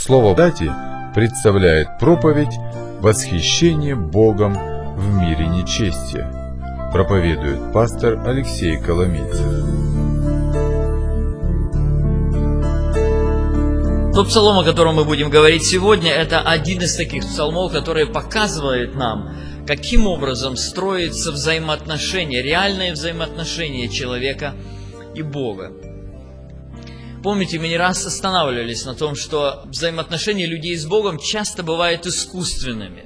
Слово «дати» представляет проповедь «Восхищение Богом в мире нечестия». Проповедует пастор Алексей Коломийцев. Тот псалом, о котором мы будем говорить сегодня, это один из таких псалмов, который показывает нам, каким образом строятся взаимоотношения, реальные взаимоотношения человека и Бога. Помните, мы не раз останавливались на том, что взаимоотношения людей с Богом часто бывают искусственными.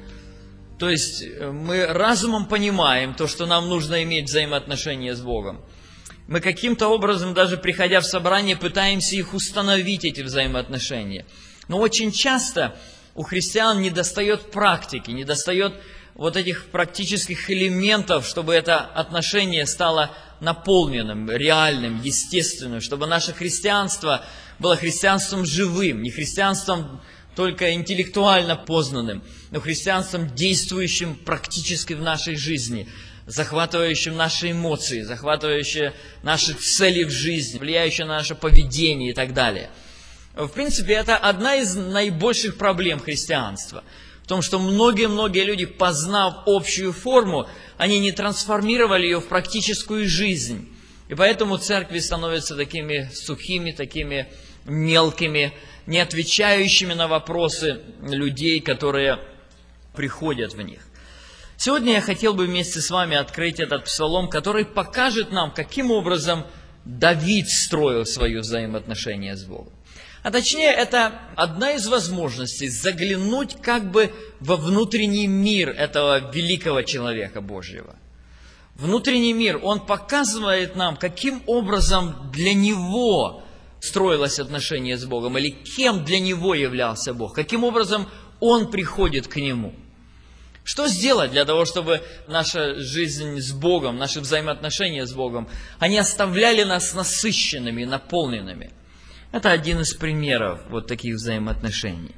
То есть мы разумом понимаем то, что нам нужно иметь взаимоотношения с Богом. Мы каким-то образом, даже приходя в собрание, пытаемся их установить, эти взаимоотношения. Но очень часто у христиан недостает практики, недостает вот этих практических элементов, чтобы это отношение стало наполненным, реальным, естественным, чтобы наше христианство было христианством живым, не христианством только интеллектуально познанным, но христианством, действующим практически в нашей жизни, захватывающим наши эмоции, захватывающим наши цели в жизни, влияющим на наше поведение и так далее. В принципе, это одна из наибольших проблем христианства. В том, что многие люди, познав общую форму, они не трансформировали ее в практическую жизнь. И поэтому церкви становятся такими сухими, такими мелкими, не отвечающими на вопросы людей, которые приходят в них. Сегодня я хотел бы вместе с вами открыть этот псалом, который покажет нам, каким образом Давид строил свои взаимоотношения с Богом. А точнее, это одна из возможностей заглянуть как бы во внутренний мир этого великого человека Божьего. Внутренний мир, он показывает нам, каким образом для него строилось отношение с Богом, или кем для него являлся Бог, каким образом он приходит к нему. Что сделать для того, чтобы наша жизнь с Богом, наши взаимоотношения с Богом, они оставляли нас насыщенными, наполненными? Это один из примеров вот таких взаимоотношений.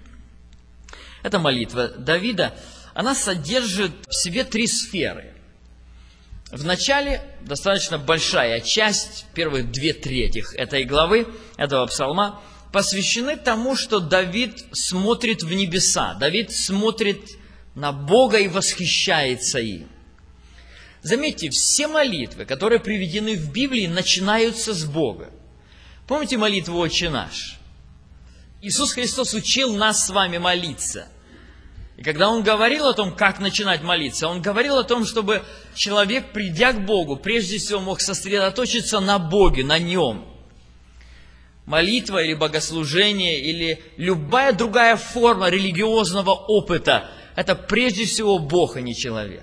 Эта молитва Давида, она содержит в себе три сферы. Вначале достаточно большая часть, первых 2/3 этой главы, этого псалма, посвящены тому, что Давид смотрит в небеса. Давид смотрит на Бога и восхищается им. Заметьте, все молитвы, которые приведены в Библии, начинаются с Бога. Помните молитву «Отче наш»? Иисус Христос учил нас с вами молиться. И когда Он говорил о том, как начинать молиться, Он говорил о том, чтобы человек, придя к Богу, прежде всего мог сосредоточиться на Боге, на Нем. Молитва или богослужение, или любая другая форма религиозного опыта – это прежде всего Бог, а не человек.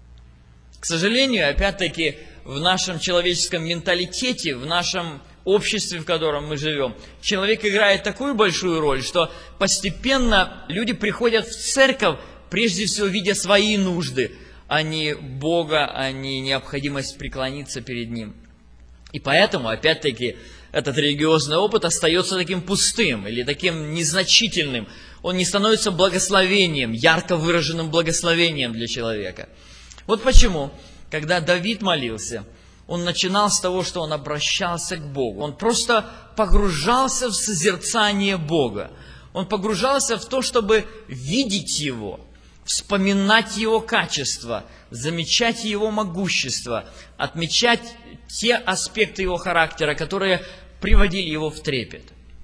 К сожалению, опять-таки, в нашем человеческом менталитете, в нашем обществе, в котором мы живем, человек играет такую большую роль, что постепенно люди приходят в церковь, прежде всего видя свои нужды, а не Бога, а не необходимость преклониться перед Ним. И поэтому, опять-таки, этот религиозный опыт остается таким пустым или таким незначительным. Он не становится благословением, ярко выраженным благословением для человека. Вот почему, когда Давид молился, он начинал с того, что он обращался к Богу. Он просто погружался в созерцание Бога. Он погружался в то, чтобы видеть Его, вспоминать Его качества, замечать Его могущество, отмечать те аспекты Его характера, которые приводили Его в трепет.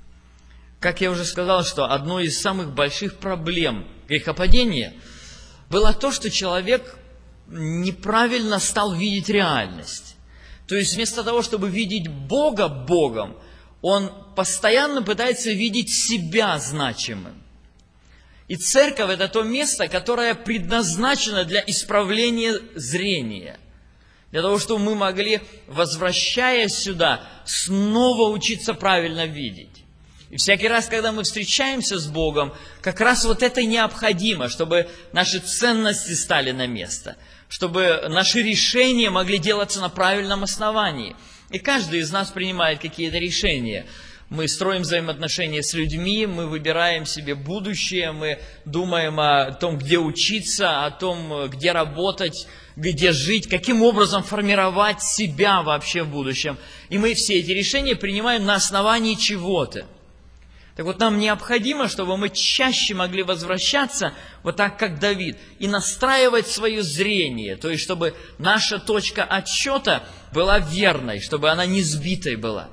Как я уже сказал, что одной из самых больших проблем грехопадения было то, что человек неправильно стал видеть реальность. То есть вместо того, чтобы видеть Бога Богом, он постоянно пытается видеть себя значимым. И церковь – это то место, которое предназначено для исправления зрения. Для того, чтобы мы могли, возвращаясь сюда, снова учиться правильно видеть. И всякий раз, когда мы встречаемся с Богом, как раз вот это необходимо, чтобы наши ценности стали на место, чтобы наши решения могли делаться на правильном основании. И каждый из нас принимает какие-то решения. Мы строим взаимоотношения с людьми, мы выбираем себе будущее, мы думаем о том, где учиться, о том, где работать, где жить, каким образом формировать себя вообще в будущем. И мы все эти решения принимаем на основании чего-то. Так вот, нам необходимо, чтобы мы чаще могли возвращаться, вот так, как Давид, и настраивать свое зрение, то есть, чтобы наша точка отсчета была верной, чтобы она не сбитой была.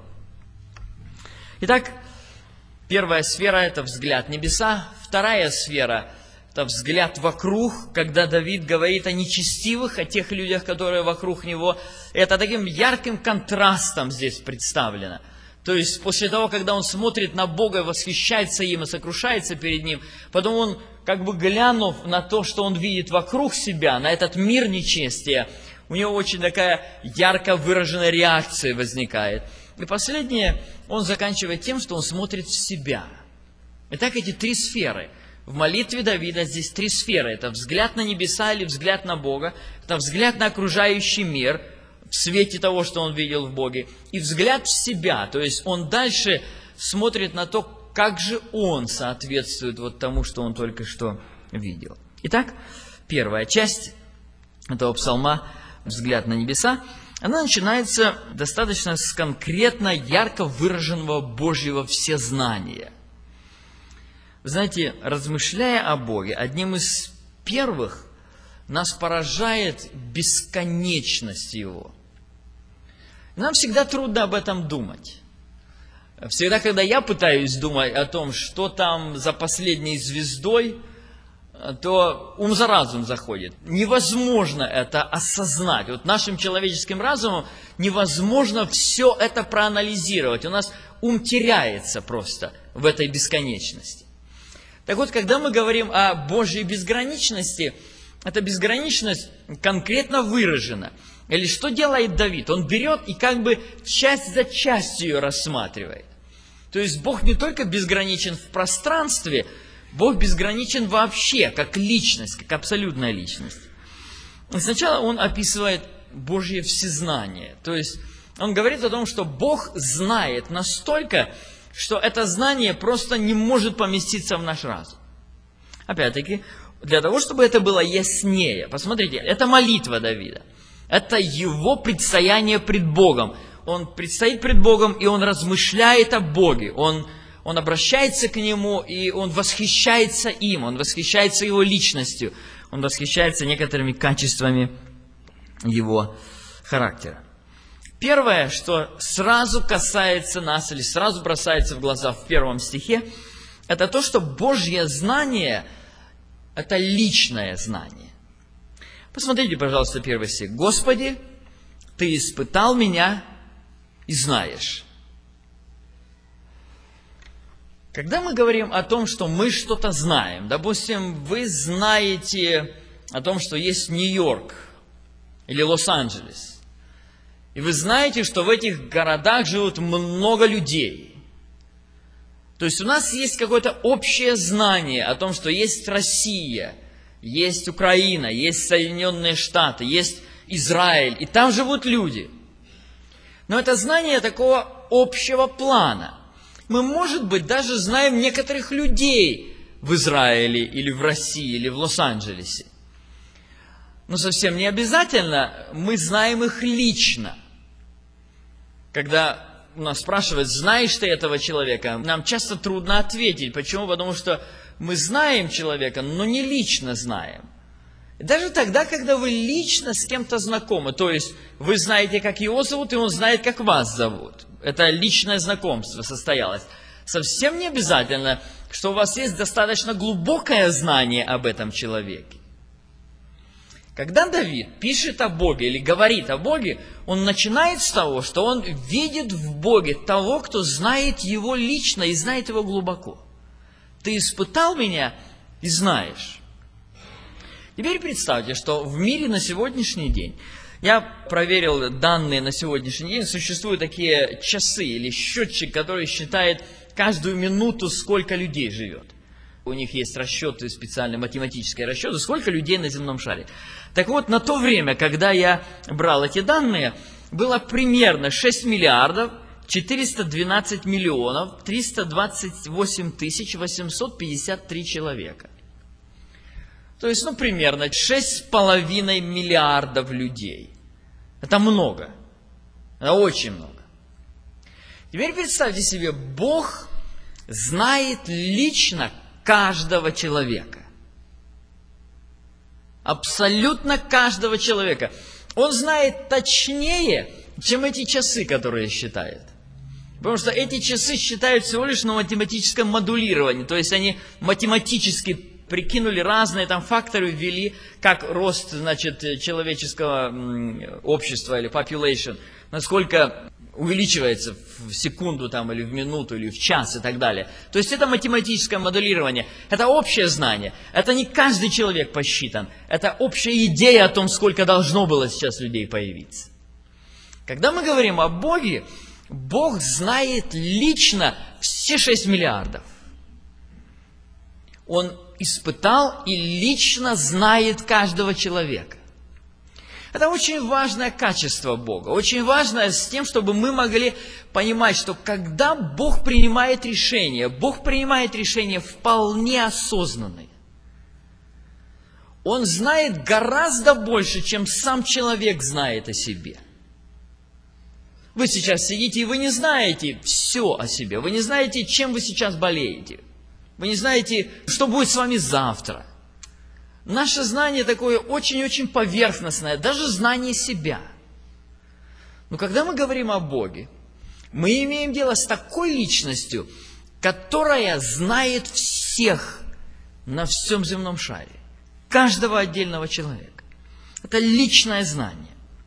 Итак, первая сфера – это взгляд небеса, вторая сфера – это взгляд вокруг, когда Давид говорит о нечестивых, о тех людях, которые вокруг него. Это таким ярким контрастом здесь представлено. То есть, после того, когда он смотрит на Бога, восхищается им и сокрушается перед ним, потом он, как бы глянув на то, что он видит вокруг себя, на этот мир нечестия, у него очень такая ярко выраженная реакция возникает. И последнее, он заканчивает тем, что он смотрит в себя. Итак, эти три сферы. В молитве Давида здесь три сферы. Это взгляд на небеса или взгляд на Бога, это взгляд на окружающий мир, в свете того, что он видел в Боге, и взгляд в себя, то есть он дальше смотрит на то, как же он соответствует вот тому, что он только что видел. Итак, первая часть этого псалма «Взгляд на небеса», она начинается достаточно с конкретно ярко выраженного Божьего всезнания. Вы знаете, размышляя о Боге, одним из первых нас поражает бесконечность Его. Нам всегда трудно об этом думать. Всегда, когда я пытаюсь думать о том, что там за последней звездой, то ум за разум заходит. Невозможно это осознать. Вот нашим человеческим разумом невозможно все это проанализировать. У нас ум теряется просто в этой бесконечности. Так вот, когда мы говорим о Божьей безграничности, эта безграничность конкретно выражена. Или что делает Давид? Он берет и как бы часть за частью ее рассматривает. То есть Бог не только безграничен в пространстве, Бог безграничен вообще, как личность, как абсолютная личность. И сначала он описывает Божье всезнание. То есть он говорит о том, что Бог знает настолько, что это знание просто не может поместиться в наш разум. Опять-таки, для того, чтобы это было яснее, посмотрите, это молитва Давида. Это его предстояние пред Богом. Он предстоит пред Богом, и он размышляет о Боге. Он обращается к Нему, и он восхищается им, он восхищается Его личностью, он восхищается некоторыми качествами Его характера. Первое, что сразу касается нас, или сразу бросается в глаза в первом стихе, это то, что Божье знание – это личное знание. Посмотрите, пожалуйста, первый стих. «Господи, Ты испытал меня и знаешь». Когда мы говорим о том, что мы что-то знаем, допустим, вы знаете о том, что есть Нью-Йорк или Лос-Анджелес, и вы знаете, что в этих городах живут много людей. То есть у нас есть какое-то общее знание о том, что есть Россия, есть Украина, есть Соединенные Штаты, есть Израиль, и там живут люди. Но это знание такого общего плана. Мы, может быть, даже знаем некоторых людей в Израиле, или в России, или в Лос-Анджелесе. Но совсем не обязательно мы знаем их лично. Когда нас спрашивают, знаешь ты этого человека, нам часто трудно ответить. Почему? Потому что мы знаем человека, но не лично знаем. Даже тогда, когда вы лично с кем-то знакомы, то есть вы знаете, как его зовут, и он знает, как вас зовут. Это личное знакомство состоялось. Совсем не обязательно, что у вас есть достаточно глубокое знание об этом человеке. Когда Давид пишет о Боге или говорит о Боге, он начинает с того, что он видит в Боге того, кто знает его лично и знает его глубоко. Ты испытал меня и знаешь. Теперь представьте, что в мире на сегодняшний день, я проверил данные на сегодняшний день, существуют такие часы или счетчик, который считает каждую минуту, сколько людей живет. У них есть расчеты, специальные математические расчеты, сколько людей на земном шаре. Так вот, на то время, когда я брал эти данные, было примерно 6 миллиардов 412 миллионов 328 тысяч 853 человека. То есть, примерно 6,5 миллиардов людей. Это много. Это очень много. Теперь представьте себе, Бог знает лично каждого человека. Абсолютно каждого человека. Он знает точнее, чем эти часы, которые считает. Потому что эти часы считают всего лишь на математическом модулировании. То есть они математически прикинули разные там факторы, ввели, как рост, значит, человеческого общества или population, насколько увеличивается в секунду там, или в минуту, или в час и так далее. То есть это математическое моделирование, это общее знание, это не каждый человек посчитан, это общая идея о том, сколько должно было сейчас людей появиться. Когда мы говорим о Боге, Бог знает лично все 6 миллиардов. Он испытал и лично знает каждого человека. Это очень важное качество Бога, очень важное с тем, чтобы мы могли понимать, что когда Бог принимает решения вполне осознанные. Он знает гораздо больше, чем сам человек знает о себе. Вы сейчас сидите, и вы не знаете все о себе, вы не знаете, чем вы сейчас болеете, вы не знаете, что будет с вами завтра. Наше знание такое очень-очень поверхностное, даже знание себя. Но когда мы говорим о Боге, мы имеем дело с такой личностью, которая знает всех на всем земном шаре, каждого отдельного человека. Это личное знание.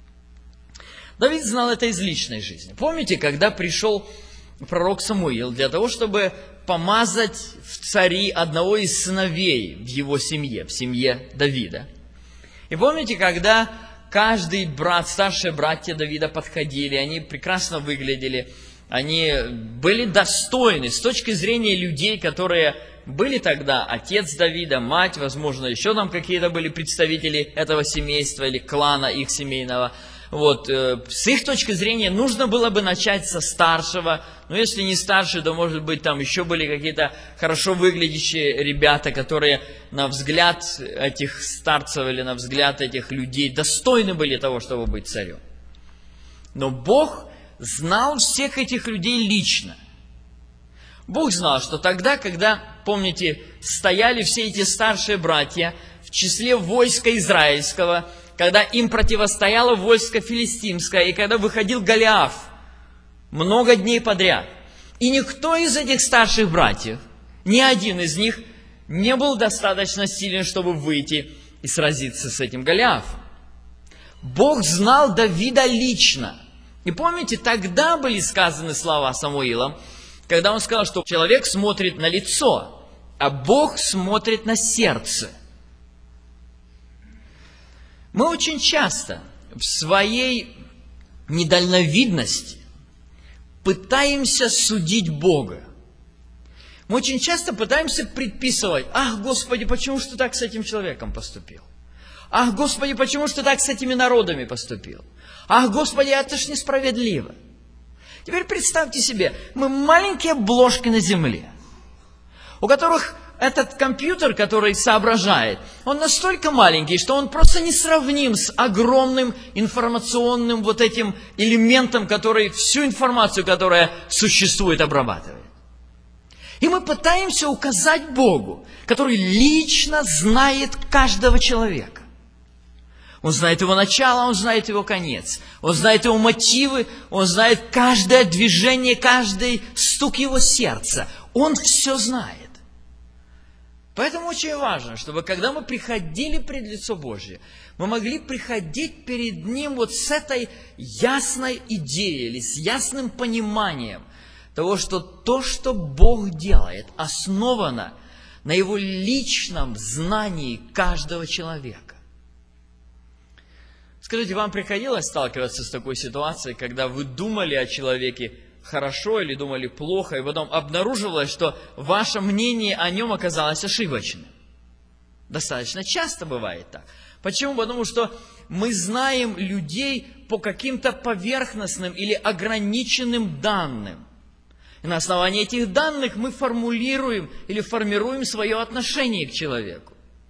Давид знал это из личной жизни. Помните, когда пришел пророк Самуил для того, чтобы помазать в цари одного из сыновей в его семье, в семье Давида. И помните, когда каждый брат, старшие братья Давида подходили, они прекрасно выглядели, они были достойны с точки зрения людей, которые были тогда отец Давида, мать, возможно, еще там какие-то были представители этого семейства или клана их семейного. Вот, с их точки зрения нужно было бы начать со старшего, но если не старший, то, может быть, там еще были какие-то хорошо выглядящие ребята, которые на взгляд этих старцев или на взгляд этих людей достойны были того, чтобы быть царем. Но Бог знал всех этих людей лично. Бог знал, что тогда, когда, помните, стояли все эти старшие братья в числе войска израильского, когда им противостояло войско филистимское, и когда выходил Голиаф много дней подряд. И никто из этих старших братьев, ни один из них, не был достаточно силен, чтобы выйти и сразиться с этим Голиафом. Бог знал Давида лично. И помните, тогда были сказаны слова Самуилом, когда он сказал, что человек смотрит на лицо, а Бог смотрит на сердце. Мы очень часто в своей недальновидности пытаемся судить Бога. Мы очень часто пытаемся предписывать: ах, Господи, почему же ты так с этим человеком поступил? Ах, Господи, почему же ты так с этими народами поступил? Ах, Господи, это ж несправедливо. Теперь представьте себе, мы маленькие блошки на земле, у которых этот компьютер, который соображает, он настолько маленький, что он просто не сравним с огромным информационным вот этим элементом, который всю информацию, которая существует, обрабатывает. И мы пытаемся указать Богу, который лично знает каждого человека. Он знает его начало, он знает его конец. Он знает его мотивы, он знает каждое движение, каждый стук его сердца. Он все знает. Поэтому очень важно, чтобы когда мы приходили пред лицо Божье, мы могли приходить перед Ним вот с этой ясной идеей или с ясным пониманием того, что то, что Бог делает, основано на Его личном знании каждого человека. Скажите, вам приходилось сталкиваться с такой ситуацией, когда вы думали о человеке хорошо или думали плохо, и потом обнаруживалось, что ваше мнение о нем оказалось ошибочным? Достаточно часто бывает так. Почему? Потому что мы знаем людей по каким-то поверхностным или ограниченным данным. И на основании этих данных мы формулируем или формируем свое отношение к человеку.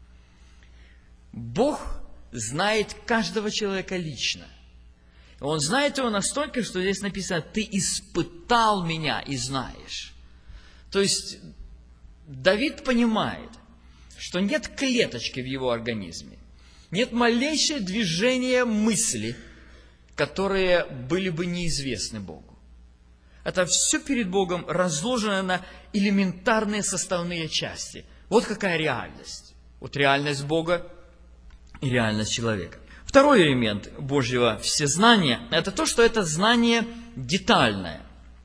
Бог знает каждого человека лично. Он знает его настолько, что здесь написано: «Ты испытал меня и знаешь». То есть Давид понимает, что нет клеточки в его организме, нет малейшего движения мысли, которые были бы неизвестны Богу. Это все перед Богом разложено на элементарные составные части. Вот какая реальность. Вот реальность Бога и реальность человека. Второй элемент Божьего всезнания – это то, что это знание детальное.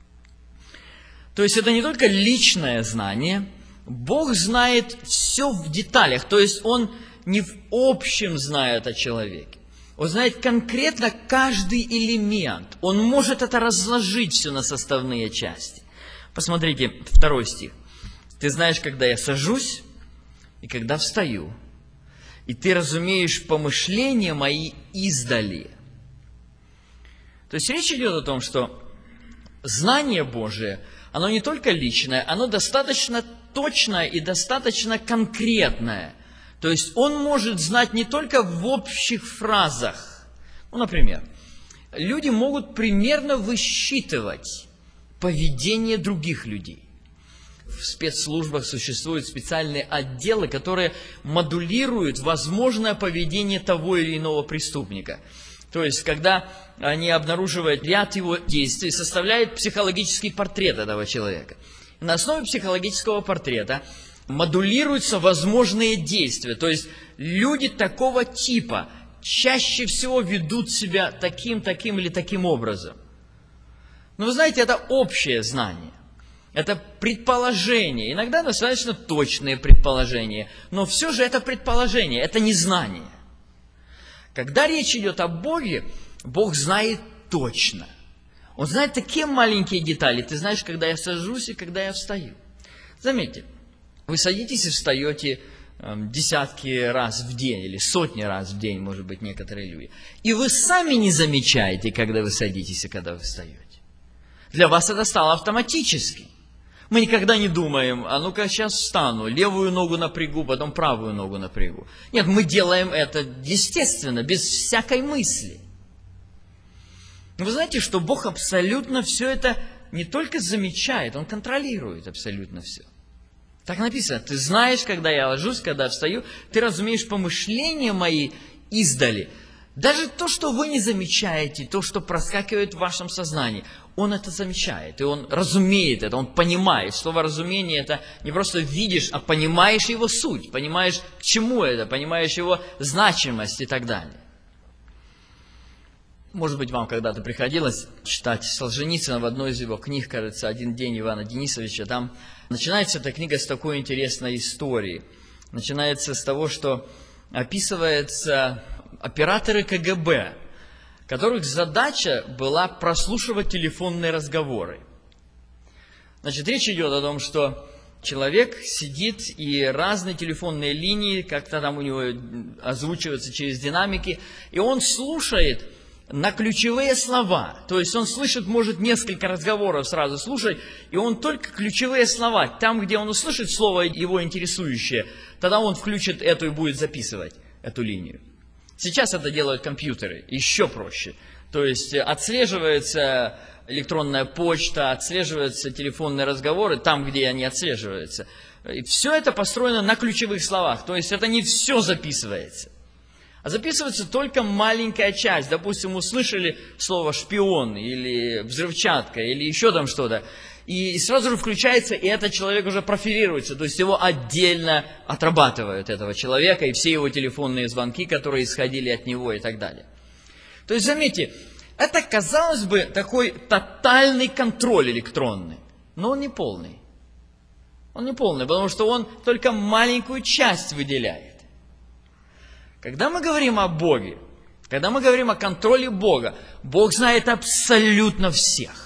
То есть это не только личное знание, Бог знает все в деталях, то есть Он не в общем знает о человеке. Он знает конкретно каждый элемент. Он может это разложить все на составные части. Посмотрите, 2 стих. «Ты знаешь, когда я сажусь и когда встаю, и ты разумеешь помышления мои издали». То есть речь идет о том, что знание Божие, оно не только личное, оно достаточно точное и достаточно конкретное. То есть он может знать не только в общих фразах. Ну, например, люди могут примерно высчитывать поведение других людей. В спецслужбах существуют специальные отделы, которые модулируют возможное поведение того или иного преступника. То есть, когда они обнаруживают ряд его действий, составляют психологический портрет этого человека. И на основе психологического портрета модулируются возможные действия. То есть, люди такого типа чаще всего ведут себя таким или таким образом. Но вы знаете, это общее знание. Это предположение. Иногда достаточно точные предположения. Но все же это предположение, это не знание. Когда речь идет о Боге, Бог знает точно. Он знает такие маленькие детали. Ты знаешь, когда я сажусь и когда я встаю. Заметьте, вы садитесь и встаете десятки раз в день, или сотни раз в день, может быть, некоторые люди. И вы сами не замечаете, когда вы садитесь и когда вы встаете. Для вас это стало автоматически. Мы никогда не думаем, а ну-ка сейчас встану, левую ногу напрягу, потом правую ногу напрягу. Нет, мы делаем это естественно, без всякой мысли. Вы знаете, что Бог абсолютно все это не только замечает, Он контролирует абсолютно все. Так написано, ты знаешь, когда я ложусь, когда встаю, ты разумеешь помышления мои издали. Даже то, что вы не замечаете, то, что проскакивает в вашем сознании, Он это замечает, и Он разумеет это, Он понимает. Слово «разумение» – это не просто видишь, а понимаешь его суть, понимаешь, к чему это, понимаешь его значимость и так далее. Может быть, вам когда-то приходилось читать Солженицына в одной из его книг, кажется, «Один день» Ивана Денисовича. Там начинается эта книга с такой интересной истории. Начинается с того, что описывается операторы КГБ, которых задача была прослушивать телефонные разговоры. Значит, речь идет о том, что человек сидит, и разные телефонные линии, как-то там у него озвучиваются через динамики, и он слушает на ключевые слова. То есть он слышит, может, несколько разговоров сразу слушать, и он только ключевые слова. Там, где он услышит слово его интересующее, тогда он включит эту и будет записывать эту линию. Сейчас это делают компьютеры, еще проще. То есть отслеживается электронная почта, отслеживаются телефонные разговоры там, где они отслеживаются. И все это построено на ключевых словах. То есть это не все записывается. А записывается только маленькая часть. Допустим, услышали слово «шпион» или «взрывчатка» или еще там что-то. И сразу же включается, и этот человек уже профилируется. То есть его отдельно отрабатывают, этого человека, и все его телефонные звонки, которые исходили от него и так далее. То есть, заметьте, это, казалось бы, такой тотальный контроль электронный. Но он не полный. Он не полный, потому что он только маленькую часть выделяет. Когда мы говорим о Боге, когда мы говорим о контроле Бога, Бог знает абсолютно всех.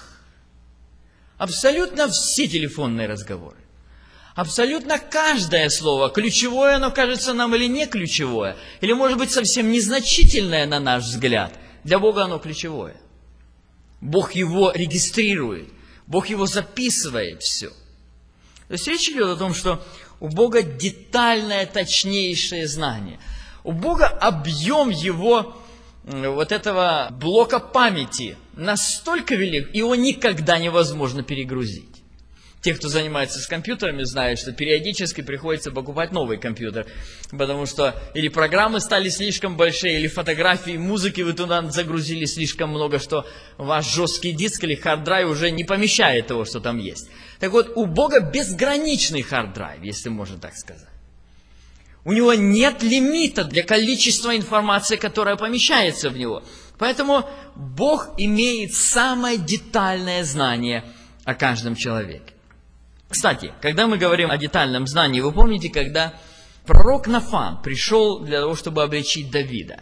Абсолютно все телефонные разговоры. Абсолютно каждое слово, ключевое оно кажется нам или не ключевое, или может быть совсем незначительное на наш взгляд, для Бога оно ключевое. Бог его регистрирует, Бог его записывает все. То есть речь идет о том, что у Бога детальное, точнейшее знание. У Бога объем его вот этого блока памяти настолько велик, его никогда невозможно перегрузить. Те, кто занимается с компьютерами, знают, что периодически приходится покупать новый компьютер, потому что или программы стали слишком большие, или фотографии, музыки вы туда загрузили слишком много, что ваш жесткий диск или хард-драйв уже не помещает того, что там есть. Так вот, у Бога безграничный хард-драйв, если можно так сказать. У него нет лимита для количества информации, которая помещается в него. Поэтому Бог имеет самое детальное знание о каждом человеке. Кстати, когда мы говорим о детальном знании, вы помните, когда пророк Нафан пришел для того, чтобы обличить Давида?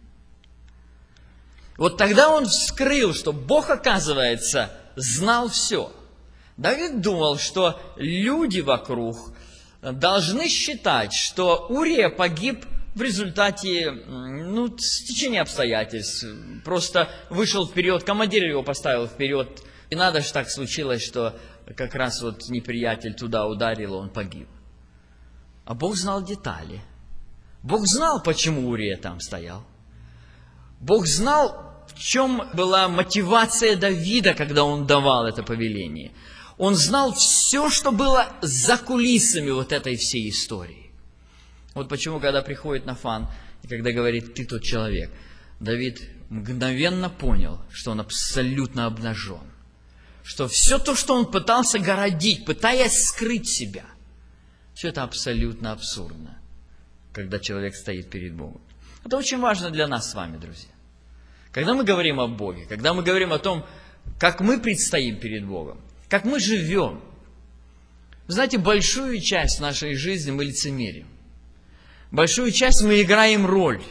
Вот тогда он вскрыл, что Бог, оказывается, знал все. Давид думал, что люди вокруг должны считать, что Урия погиб в результате стечения обстоятельств. Просто вышел вперед, командир его поставил вперед. И надо же так случилось, что как раз вот неприятель туда ударил, он погиб. А Бог знал детали. Бог знал, почему Урия там стоял. Бог знал, в чем была мотивация Давида, когда он давал это повеление. Он знал все, что было за кулисами вот этой всей истории. Вот почему, когда приходит Нафан, и когда говорит, ты тот человек, Давид мгновенно понял, что он абсолютно обнажен. Что все то, что он пытался городить, пытаясь скрыть себя, все это абсолютно абсурдно, когда человек стоит перед Богом. Это очень важно для нас с вами, друзья. Когда мы говорим о Боге, когда мы говорим о том, как мы предстоим перед Богом, как мы живем, вы знаете, большую часть нашей жизни мы лицемерим. Большую часть мы играем роль.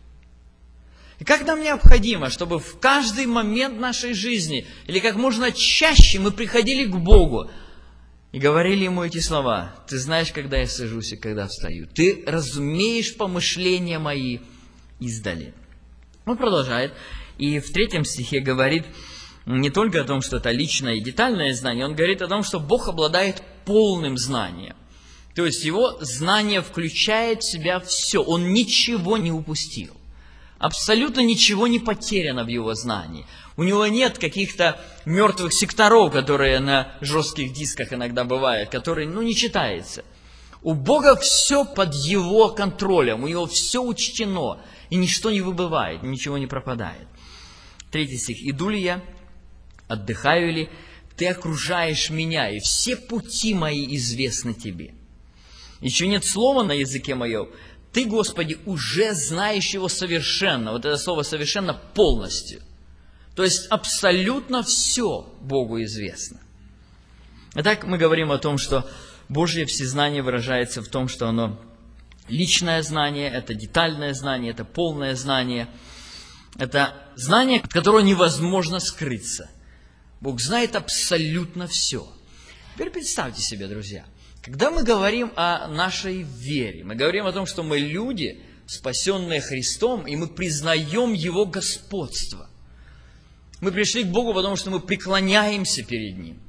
И как нам необходимо, чтобы в каждый момент нашей жизни, или как можно чаще мы приходили к Богу и говорили Ему эти слова. Ты знаешь, когда я сажусь и когда встаю. Ты разумеешь помышления мои издали. Он продолжает. И в 3 стихе говорит не только о том, что это личное и детальное знание, он говорит о том, что Бог обладает полным знанием. То есть Его знание включает в себя все. Он ничего не упустил. Абсолютно ничего не потеряно в Его знании. У Него нет каких-то мертвых секторов, которые на жестких дисках иногда бывают, которые, не читается. У Бога все под Его контролем, у Него все учтено, и ничто не выбывает, ничего не пропадает. 3 стих. «Иду ли я, отдыхаю ли, Ты окружаешь меня, и все пути мои известны Тебе. Еще нет слова на языке моем, Ты, Господи, уже знаешь его совершенно». Вот это слово «совершенно» полностью. То есть абсолютно все Богу известно. Итак, мы говорим о том, что Божье всезнание выражается в том, что оно личное знание, это детальное знание, это полное знание. Это знание, от которого невозможно скрыться. Бог знает абсолютно все. Теперь представьте себе, друзья, когда мы говорим о нашей вере, мы говорим о том, что мы люди, спасенные Христом, и мы признаем Его господство. Мы пришли к Богу, потому что мы преклоняемся перед Ним.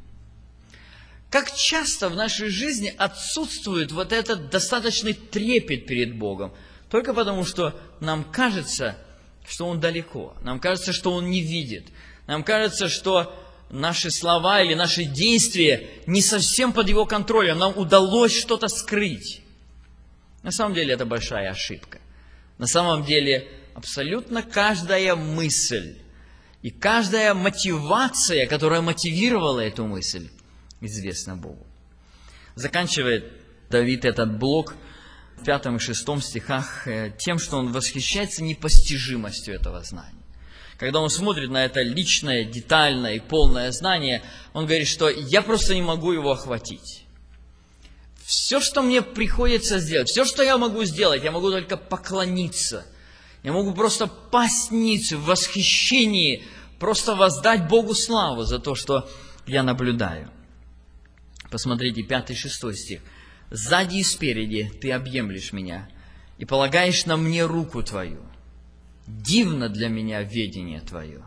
Как часто в нашей жизни отсутствует вот этот достаточный трепет перед Богом, только потому что нам кажется, что Он далеко, нам кажется, что Он не видит, нам кажется, что наши слова или наши действия не совсем под Его контролем, нам удалось что-то скрыть. На самом деле это большая ошибка. На самом деле абсолютно каждая мысль и каждая мотивация, которая мотивировала эту мысль, известна Богу. Заканчивает Давид этот блок в 5 и 6 стихах тем, что он восхищается непостижимостью этого знания. Когда он смотрит на это личное, детальное и полное знание, он говорит, что я просто не могу его охватить. Все, что мне приходится сделать, все, что я могу сделать, я могу только поклониться. Я могу просто пасть ниц в восхищении, просто воздать Богу славу за то, что я наблюдаю. Посмотрите, 5 и 6 стих. «Сзади и спереди ты объемлешь меня, и полагаешь на мне руку твою. Дивно для меня ведение твое.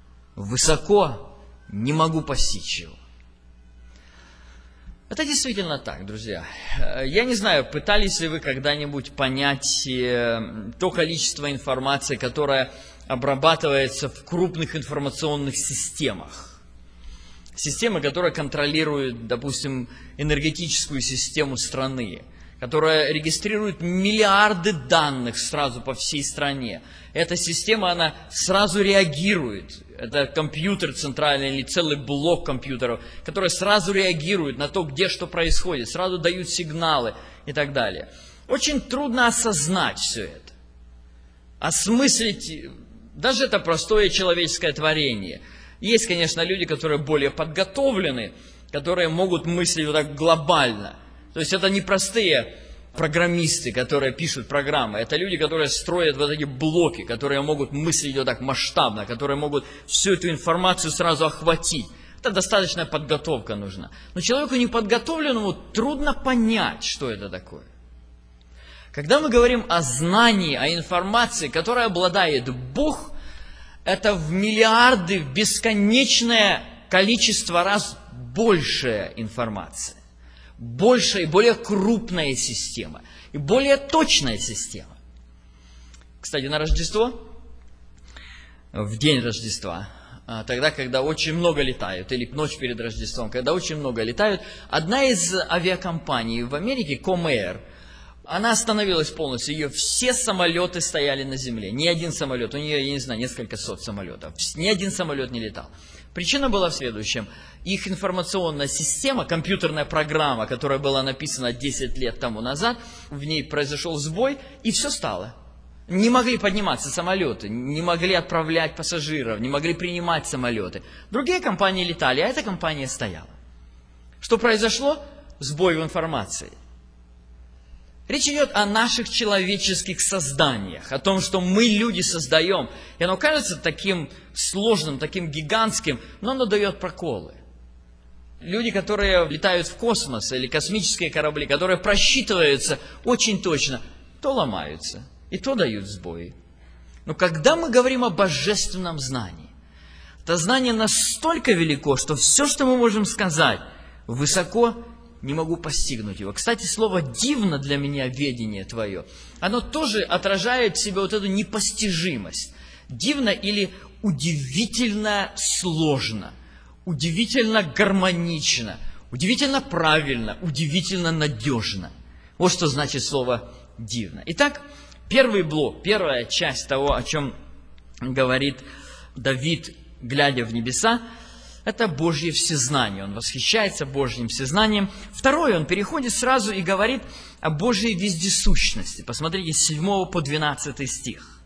Высоко не могу постичь его». Это действительно так, друзья. Я не знаю, пытались ли вы когда-нибудь понять то количество информации, которое обрабатывается в крупных информационных системах. Система, которая контролирует, допустим, энергетическую систему страны, которая регистрирует миллиарды данных сразу по всей стране. Эта система, она сразу реагирует. Это компьютер центральный или целый блок компьютеров, который сразу реагирует на то, где что происходит, сразу дают сигналы и так далее. Очень трудно осознать все это, осмыслить даже это простое человеческое творение. Есть, конечно, люди, которые более подготовлены, которые могут мыслить вот так глобально. То есть это не простые программисты, которые пишут программы. Это люди, которые строят вот эти блоки, которые могут мыслить вот так масштабно, которые могут всю эту информацию сразу охватить. Это достаточная подготовка нужна. Но человеку неподготовленному трудно понять, что это такое. Когда мы говорим о знании, о информации, которой обладает Бог, это в миллиарды, в бесконечное количество раз большая информация. Большая и более крупная система. И более точная система. Кстати, на Рождество, в день Рождества, тогда, когда очень много летают, или ночь перед Рождеством, когда очень много летают, одна из авиакомпаний в Америке, Comair, она остановилась полностью, ее все самолеты стояли на земле. Ни один самолет, у нее, я не знаю, несколько сот самолетов, ни один самолет не летал. Причина была в следующем. Их информационная система, компьютерная программа, которая была написана 10 лет тому назад, в ней произошел сбой, и все стало. Не могли подниматься самолеты, не могли отправлять пассажиров, не могли принимать самолеты. Другие компании летали, а эта компания стояла. Что произошло? Сбой в информации. Речь идет о наших человеческих созданиях, о том, что мы, люди, создаем. И оно кажется таким сложным, таким гигантским, но оно дает проколы. Люди, которые летают в космос, или космические корабли, которые просчитываются очень точно, то ломаются, и то дают сбои. Но когда мы говорим о божественном знании, то знание настолько велико, что все, что мы можем сказать, высоко не могу постигнуть его. Кстати, слово «дивно» для меня ведение твое, оно тоже отражает в себе вот эту непостижимость. Дивно или удивительно сложно, удивительно гармонично, удивительно правильно, удивительно надежно. Вот что значит слово «дивно». Итак, первый блок, первая часть того, о чем говорит Давид, глядя в небеса, это Божье всезнание. Он восхищается Божьим всезнанием. Второе, он переходит сразу и говорит о Божьей вездесущности. Посмотрите, с 7 по 12 стих.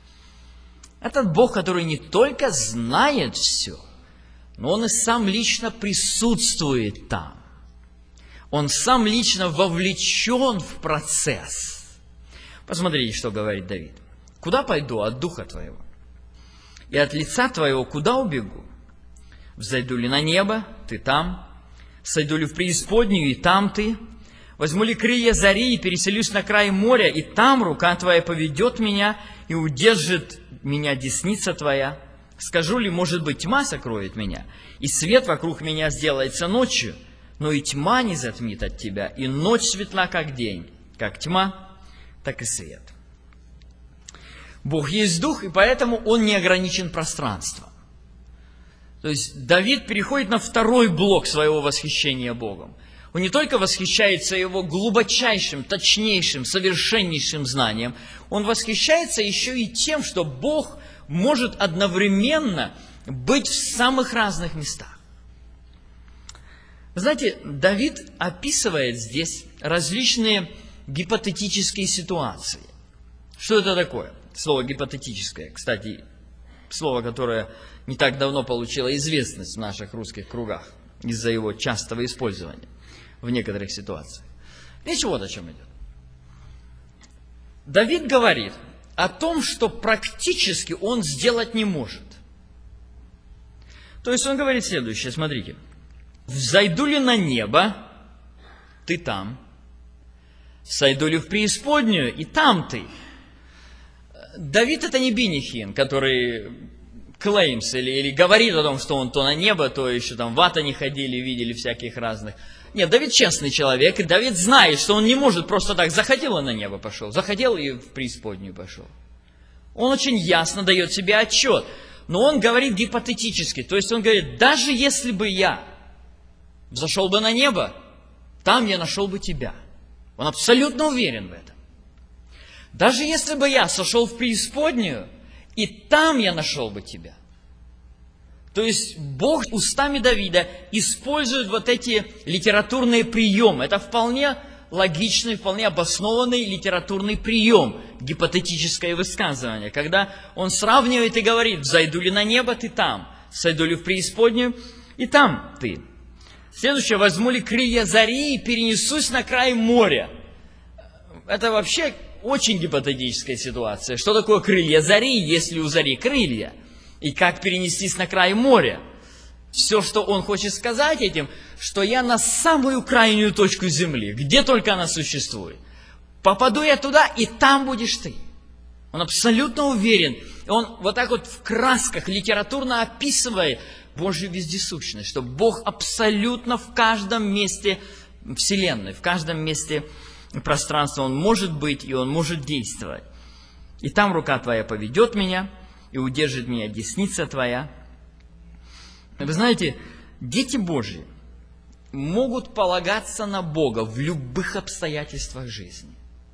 Этот Бог, который не только знает все, но Он и сам лично присутствует там. Он сам лично вовлечен в процесс. Посмотрите, что говорит Давид. «Куда пойду от духа твоего? И от лица твоего куда убегу? Взойду ли на небо, ты там? Сойду ли в преисподнюю, и там ты? Возьму ли крылья зари и переселюсь на край моря, и там рука твоя поведет меня, и удержит меня десница твоя? Скажу ли, может быть, тьма сокроет меня, и свет вокруг меня сделается ночью, но и тьма не затмит от тебя, и ночь светла, как день, как тьма, так и свет». Бог есть Дух, и поэтому Он не ограничен пространством. То есть Давид переходит на второй блок своего восхищения Богом. Он не только восхищается Его глубочайшим, точнейшим, совершеннейшим знанием, он восхищается еще и тем, что Бог может одновременно быть в самых разных местах. Знаете, Давид описывает здесь различные гипотетические ситуации. Что это такое? Слово «гипотетическое», кстати, слово, которое не так давно получило известность в наших русских кругах из-за его частого использования в некоторых ситуациях. Речь вот о чем идет. Давид говорит о том, что практически он сделать не может. То есть он говорит следующее, смотрите. «Взойду ли на небо, ты там. Сойду ли в преисподнюю, и там ты». Давид это не Бинихин, который клеймс или говорит о том, что он то на небо, то еще там в ад они ходили, видели всяких разных. Нет, Давид честный человек, и Давид знает, что он не может просто так, захотел и на небо пошел, захотел и в преисподнюю пошел. Он очень ясно дает себе отчет. Но он говорит гипотетически. То есть он говорит, даже если бы я взошел бы на небо, там я нашел бы тебя. Он абсолютно уверен в этом. Даже если бы я сошел в преисподнюю, и там я нашел бы тебя. То есть Бог устами Давида использует вот эти литературные приемы. Это вполне логичный, вполне обоснованный литературный прием, гипотетическое высказывание, когда он сравнивает и говорит, взойду ли на небо, ты там, сойду ли в преисподнюю, и там ты. Следующее, возьму ли крылья зари и перенесусь на край моря. Это вообще очень гипотетическая ситуация. Что такое крылья зари, если у зари крылья? И как перенестись на край моря? Все, что он хочет сказать этим, что я на самую крайнюю точку земли, где только она существует. Попаду я туда, и там будешь ты. Он абсолютно уверен. И он вот так вот в красках литературно описывает Божью вездесущность, что Бог абсолютно в каждом месте Вселенной, в каждом месте пространства Он может быть, и Он может действовать. И там рука Твоя поведет меня, и удержит меня десница Твоя. Вы знаете, дети Божьи могут полагаться на Бога в любых обстоятельствах жизни.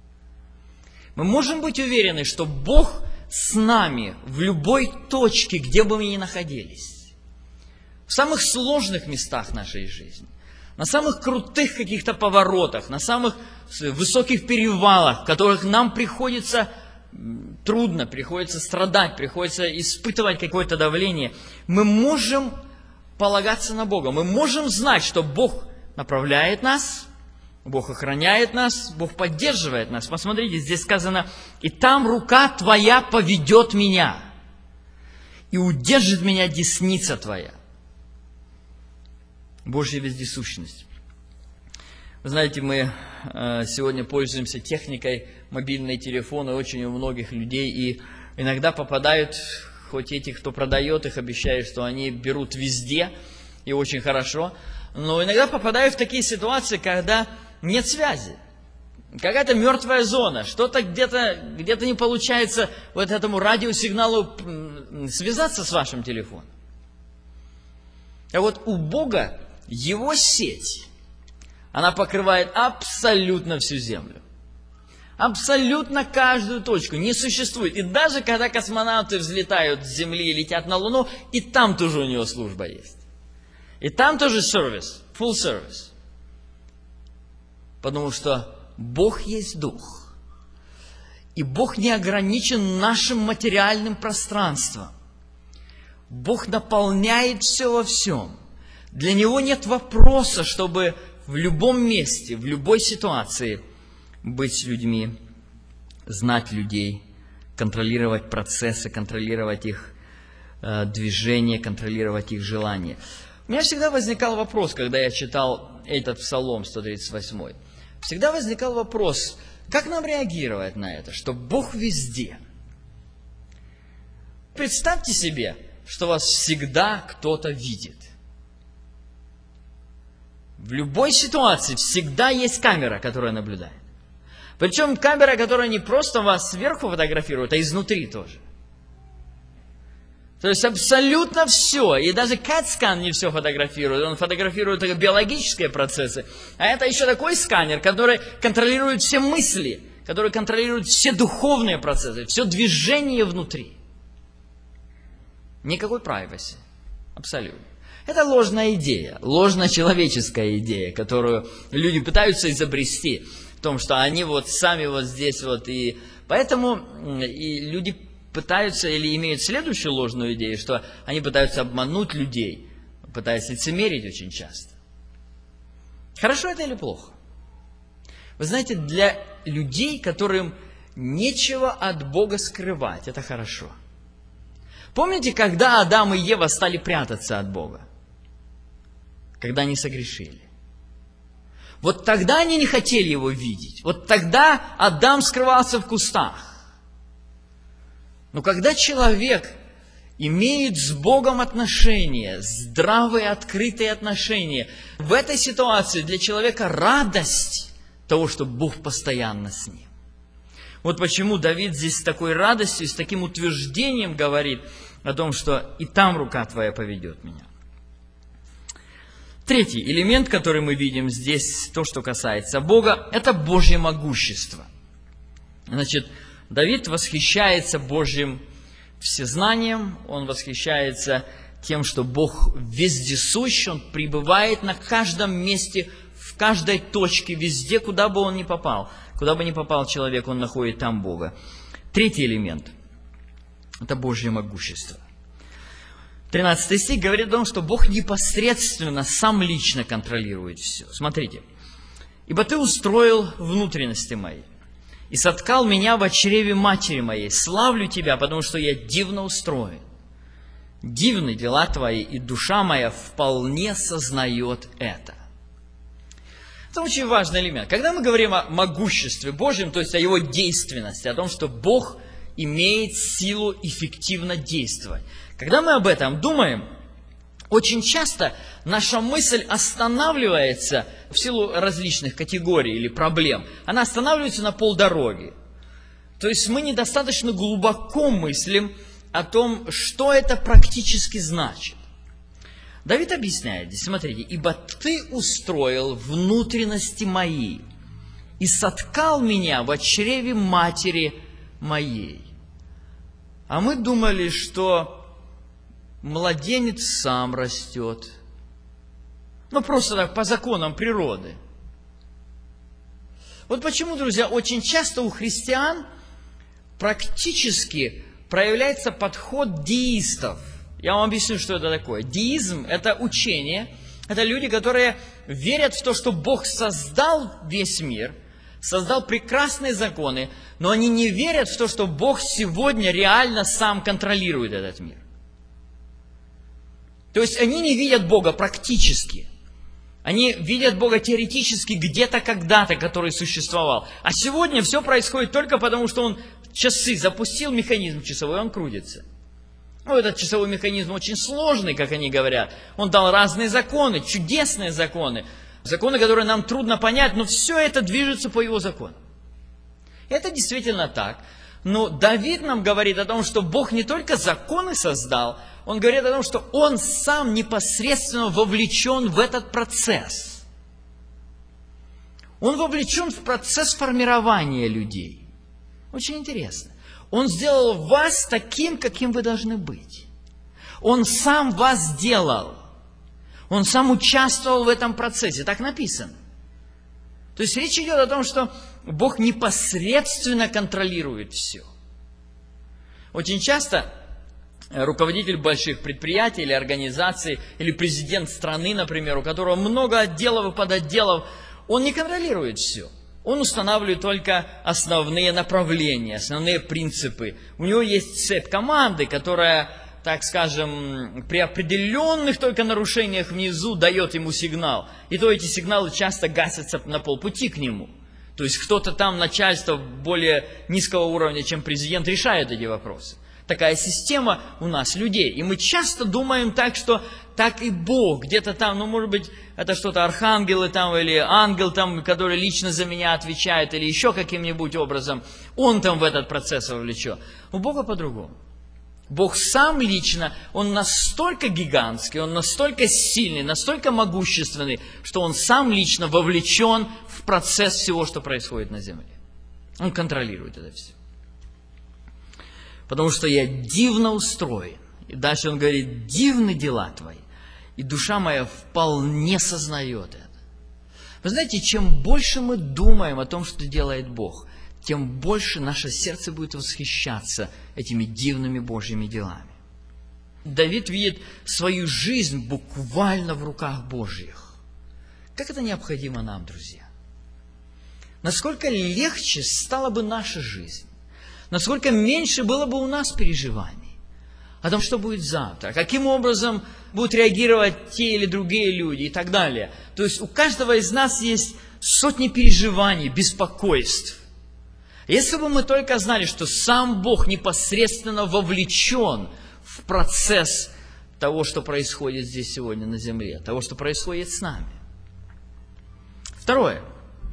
Мы можем быть уверены, что Бог с нами в любой точке, где бы мы ни находились. В самых сложных местах нашей жизни, на самых крутых каких-то поворотах, на самых высоких перевалах, в которых нам приходится трудно, приходится страдать, приходится испытывать какое-то давление, мы можем полагаться на Бога. Мы можем знать, что Бог направляет нас, Бог охраняет нас, Бог поддерживает нас. Посмотрите, здесь сказано, и там рука Твоя поведет меня, и удержит меня десница Твоя. Божья вездесущность. Вы знаете, мы сегодня пользуемся техникой, мобильные телефоны очень у многих людей, и иногда попадают, хоть эти, кто продает их, обещают, что они берут везде, и очень хорошо, но иногда попадают в такие ситуации, когда нет связи. Какая-то мертвая зона, что-то где-то не получается вот этому радиосигналу связаться с вашим телефоном. А вот у Бога Его сеть, она покрывает абсолютно всю землю. Абсолютно каждую точку. Не существует. И даже когда космонавты взлетают с Земли и летят на Луну, и там тоже у него служба есть. И там тоже сервис, full service. Потому что Бог есть Дух. И Бог не ограничен нашим материальным пространством. Бог наполняет все во всем. Для Него нет вопроса, чтобы в любом месте, в любой ситуации быть с людьми, знать людей, контролировать процессы, контролировать их движение, контролировать их желания. У меня всегда возникал вопрос, когда я читал этот Псалом 138. Всегда возникал вопрос, как нам реагировать на это, что Бог везде. Представьте себе, что вас всегда кто-то видит. В любой ситуации всегда есть камера, которая наблюдает. Причем камера, которая не просто вас сверху фотографирует, а изнутри тоже. То есть абсолютно все. И даже CAT-скан не все фотографирует. Он фотографирует только биологические процессы. А это еще такой сканер, который контролирует все мысли, который контролирует все духовные процессы, все движение внутри. Никакой privacy. Абсолютно. Это ложная идея, ложно-человеческая идея, которую люди пытаются изобрести, в том, что они вот сами вот здесь вот, и поэтому и люди пытаются или имеют следующую ложную идею, что они пытаются обмануть людей, пытаются лицемерить очень часто. Хорошо это или плохо? Вы знаете, для людей, которым нечего от Бога скрывать, это хорошо. Помните, когда Адам и Ева стали прятаться от Бога? Когда они согрешили. Вот тогда они не хотели Его видеть. Вот тогда Адам скрывался в кустах. Но когда человек имеет с Богом отношения, здравые, открытые отношения, в этой ситуации для человека радость того, что Бог постоянно с ним. Вот почему Давид здесь с такой радостью, с таким утверждением говорит о том, что и там рука твоя поведет меня. Третий элемент, который мы видим здесь, то, что касается Бога, это Божье могущество. Значит, Давид восхищается Божьим всезнанием, он восхищается тем, что Бог вездесущ, Он пребывает на каждом месте, в каждой точке, везде, куда бы он ни попал. Куда бы ни попал человек, он находит там Бога. Третий элемент – это Божье могущество. 13 стих говорит о том, что Бог непосредственно, сам лично контролирует все. Смотрите. «Ибо ты устроил внутренности мои, и соткал меня в чреве матери моей. Славлю тебя, потому что я дивно устроен. Дивны дела твои, и душа моя вполне сознает это». Это очень важный элемент. Когда мы говорим о могуществе Божьем, то есть о Его действенности, о том, что Бог имеет силу эффективно действовать. Когда мы об этом думаем, очень часто наша мысль останавливается в силу различных категорий или проблем. Она останавливается на полдороги. То есть мы недостаточно глубоко мыслим о том, что это практически значит. Давид объясняет здесь, смотрите, «Ибо ты устроил внутренности мои и соткал меня в чреве матери моей». А мы думали, что младенец сам растет. Ну, просто так, по законам природы. Вот почему, друзья, очень часто у христиан практически проявляется подход деистов. Я вам объясню, что это такое. Деизм – это учение, это люди, которые верят в то, что Бог создал весь мир, создал прекрасные законы, но они не верят в то, что Бог сегодня реально сам контролирует этот мир. То есть они не видят Бога практически. Они видят Бога теоретически где-то, когда-то, который существовал. А сегодня все происходит только потому, что Он часы запустил, механизм часовой, он крутится. Ну, этот часовой механизм очень сложный, как они говорят. Он дал разные законы, чудесные законы. Законы, которые нам трудно понять, но все это движется по Его законам. Это действительно так. Но Давид нам говорит о том, что Бог не только законы создал, он говорит о том, что Он сам непосредственно вовлечен в этот процесс. Он вовлечен в процесс формирования людей. Очень интересно. Он сделал вас таким, каким вы должны быть. Он сам вас сделал. Он сам участвовал в этом процессе. Так написано. То есть речь идет о том, что Бог непосредственно контролирует все. Очень часто руководитель больших предприятий или организаций, или президент страны, например, у которого много отделов и подотделов, он не контролирует все. Он устанавливает только основные направления, основные принципы. У него есть цепь команды, которая, так скажем, при определенных только нарушениях внизу дает ему сигнал. И то эти сигналы часто гасятся на полпути к нему. То есть кто-то там, начальство более низкого уровня, чем президент, решает эти вопросы. Такая система у нас людей. И мы часто думаем так, что так и Бог где-то там, ну, может быть, это что-то архангелы там, или ангел там, который лично за меня отвечает, или еще каким-нибудь образом, он там в этот процесс вовлечен. У Бога по-другому. Бог сам лично, Он настолько гигантский, Он настолько сильный, настолько могущественный, что Он сам лично вовлечен в процесс всего, что происходит на земле. Он контролирует это все. Потому что я дивно устроен. И дальше он говорит, дивны дела твои. И душа моя вполне сознает это. Вы знаете, чем больше мы думаем о том, что делает Бог, тем больше наше сердце будет восхищаться этими дивными Божьими делами. Давид видит свою жизнь буквально в руках Божьих. Как это необходимо нам, друзья? Насколько легче стала бы наша жизнь? Насколько меньше было бы у нас переживаний о том, что будет завтра, каким образом будут реагировать те или другие люди и так далее. То есть у каждого из нас есть сотни переживаний, беспокойств. Если бы мы только знали, что сам Бог непосредственно вовлечен в процесс того, что происходит здесь сегодня на земле, того, что происходит с нами. Второе.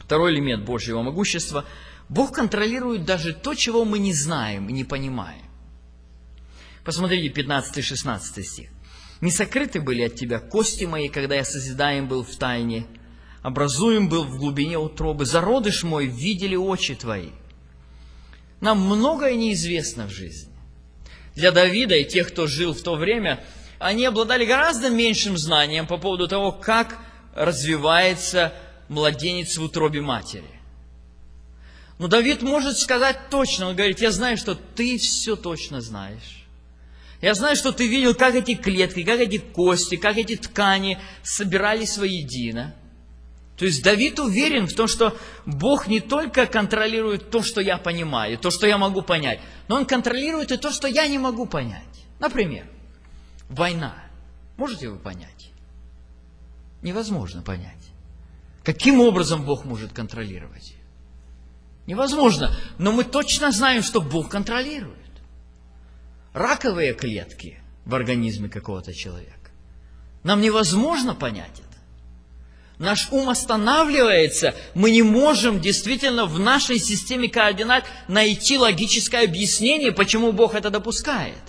Второй элемент Божьего могущества. Бог контролирует даже то, чего мы не знаем и не понимаем. Посмотрите 15-16 стих. «Не сокрыты были от тебя кости мои, когда я созидаем был в тайне, образуем был в глубине утробы, зародыш мой видели очи твои». Нам многое неизвестно в жизни. Для Давида и тех, кто жил в то время, они обладали гораздо меньшим знанием по поводу того, как развивается младенец в утробе матери. Но Давид может сказать точно, он говорит: я знаю, что ты все точно знаешь. Я знаю, что ты видел, как эти клетки, как эти кости, как эти ткани собирались воедино. То есть Давид уверен в том, что Бог не только контролирует то, что я понимаю, то, что я могу понять, но Он контролирует и то, что я не могу понять. Например, война. Можете вы понять? Невозможно понять. Каким образом Бог может контролировать? Невозможно. Но мы точно знаем, что Бог контролирует. Раковые клетки в организме какого-то человека. Нам невозможно понять это. Наш ум останавливается, мы не можем действительно в нашей системе координат найти логическое объяснение, почему Бог это допускает.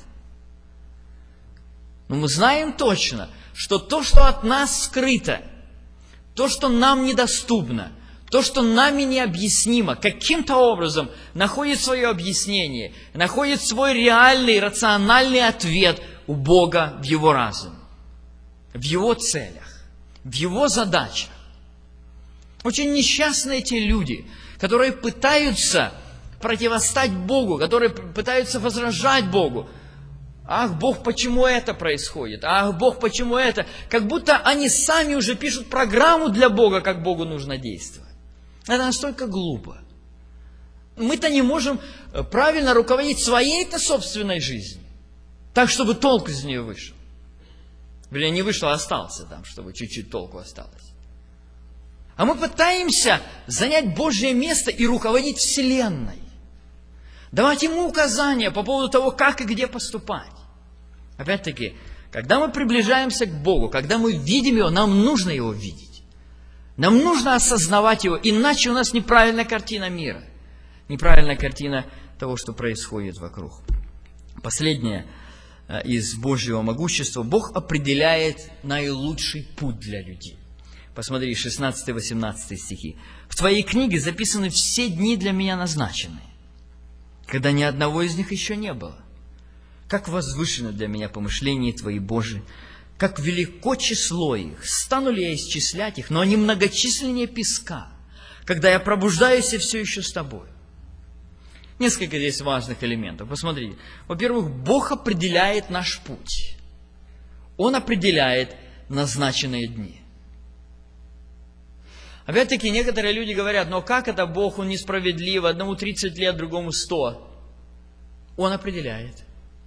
Но мы знаем точно, что то, что от нас скрыто, то, что нам недоступно, то, что нами необъяснимо, каким-то образом находит свое объяснение, находит свой реальный, рациональный ответ у Бога в Его разуме, в Его целях, в Его задачах. Очень несчастны эти люди, которые пытаются противостать Богу, которые пытаются возражать Богу. Ах, Бог, почему это происходит? Ах, Бог, почему это? Как будто они сами уже пишут программу для Бога, как Богу нужно действовать. Это настолько глупо. Мы-то не можем правильно руководить своей-то собственной жизнью, так, чтобы толк из нее вышел. Вернее, не вышел, а остался там, чтобы чуть-чуть толку осталось. А мы пытаемся занять Божье место и руководить Вселенной. Давать Ему указания по поводу того, как и где поступать. Опять-таки, когда мы приближаемся к Богу, когда мы видим Его, нам нужно Его видеть. Нам нужно осознавать Его, иначе у нас неправильная картина мира. Неправильная картина того, что происходит вокруг. Последнее из Божьего могущества. Бог определяет наилучший путь для людей. Посмотри, 16-18 стихи. «В Твоей книге записаны все дни для меня назначенные, когда ни одного из них еще не было. Как возвышены для меня помышления Твои, Божии, как велико число их, стану ли я исчислять их, но они многочисленнее песка, когда я пробуждаюсь и все еще с Тобой». Несколько здесь важных элементов. Посмотрите. Во-первых, Бог определяет наш путь. Он определяет назначенные дни. Опять-таки, некоторые люди говорят: но как это Бог, Он несправедлив, одному 30 лет, другому 100. Он определяет.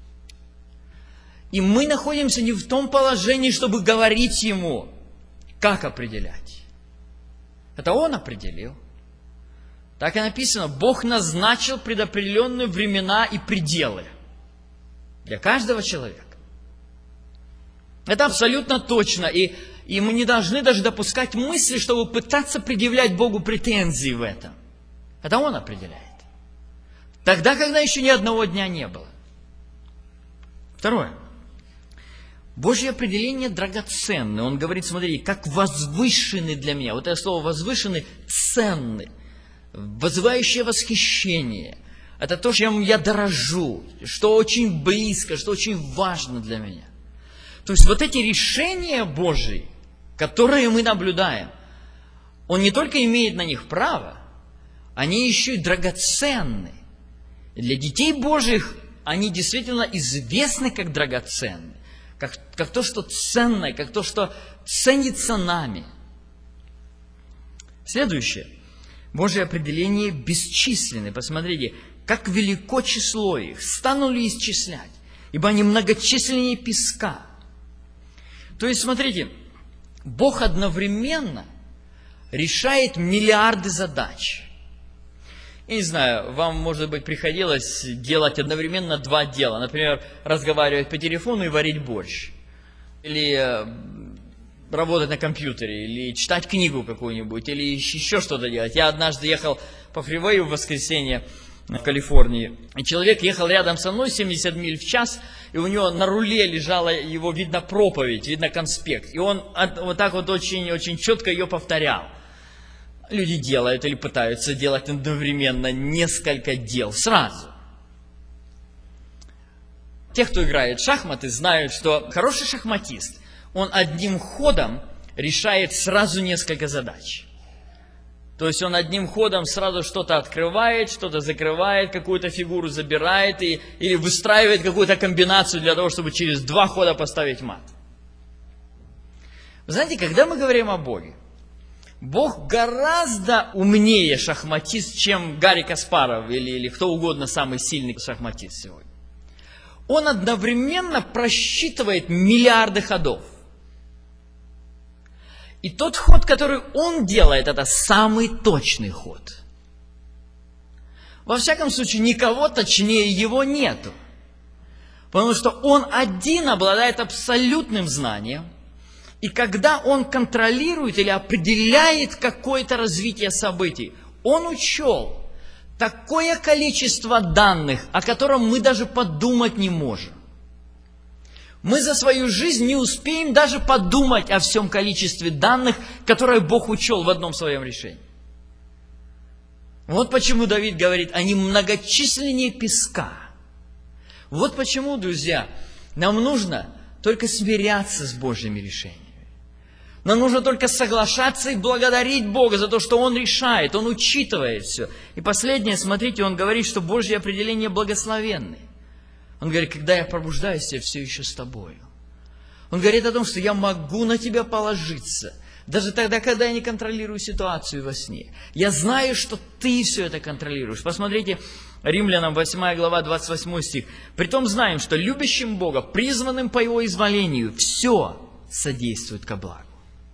И мы находимся не в том положении, чтобы говорить Ему, как определять. Это Он определил. Так и написано: Бог назначил предопределенные времена и пределы для каждого человека. Это абсолютно точно. И мы не должны даже допускать мысли, чтобы пытаться предъявлять Богу претензии в этом. Это Он определяет. Тогда, когда еще ни одного дня не было. Второе. Божье определение драгоценное. Он говорит: смотри, как возвышены для меня. Вот это слово возвышены, ценны, вызывающее восхищение. Это то, чем я дорожу, что очень близко, что очень важно для меня. То есть вот эти решения Божьи, которые мы наблюдаем, Он не только имеет на них право, они еще и драгоценны. Для детей Божьих они действительно известны как драгоценны, как то, что ценное, как то, что ценится нами. Следующее. Божье определение бесчисленны. Посмотрите, как велико число их, стану ли исчислять, ибо они многочисленнее песка. То есть, смотрите, Бог одновременно решает миллиарды задач. Я не знаю, вам, может быть, приходилось делать одновременно два дела. Например, разговаривать по телефону и варить борщ. Или работать на компьютере, или читать книгу какую-нибудь, или еще что-то делать. Я однажды ехал по фривею в воскресенье в Калифорнии, и человек ехал рядом со мной 70 миль в час, и у него на руле лежала его, видно, проповедь, видно, конспект. И он вот так вот очень четко ее повторял. Люди делают или пытаются делать одновременно несколько дел сразу. Те, кто играет в шахматы, знают, что хороший шахматист, он одним ходом решает сразу несколько задач. То есть он одним ходом сразу что-то открывает, что-то закрывает, какую-то фигуру забирает или выстраивает какую-то комбинацию для того, чтобы через 2 хода поставить мат. Вы знаете, когда мы говорим о Боге, Бог гораздо умнее шахматист, чем Гарри Каспаров или кто угодно самый сильный шахматист сегодня. Он одновременно просчитывает миллиарды ходов. И тот ход, который он делает, это самый точный ход. Во всяком случае, никого точнее его нету. Потому что он один обладает абсолютным знанием. И когда он контролирует или определяет какое-то развитие событий, он учел такое количество данных, о котором мы даже подумать не можем. Мы за свою жизнь не успеем даже подумать о всем количестве данных, которые Бог учел в одном своем решении. Вот почему Давид говорит, они многочисленнее песка. Вот почему, друзья, нам нужно только смиряться с Божьими решениями. Нам нужно только соглашаться и благодарить Бога за то, что Он решает, Он учитывает все. И последнее, смотрите, Он говорит, что Божьи определения благословенны. Он говорит, когда я пробуждаюсь, я все еще с тобою. Он говорит о том, что я могу на тебя положиться, даже тогда, когда я не контролирую ситуацию во сне. Я знаю, что ты все это контролируешь. Посмотрите, Римлянам 8 глава, 28 стих. «Притом знаем, что любящим Бога, призванным по Его изволению, все содействует ко благу».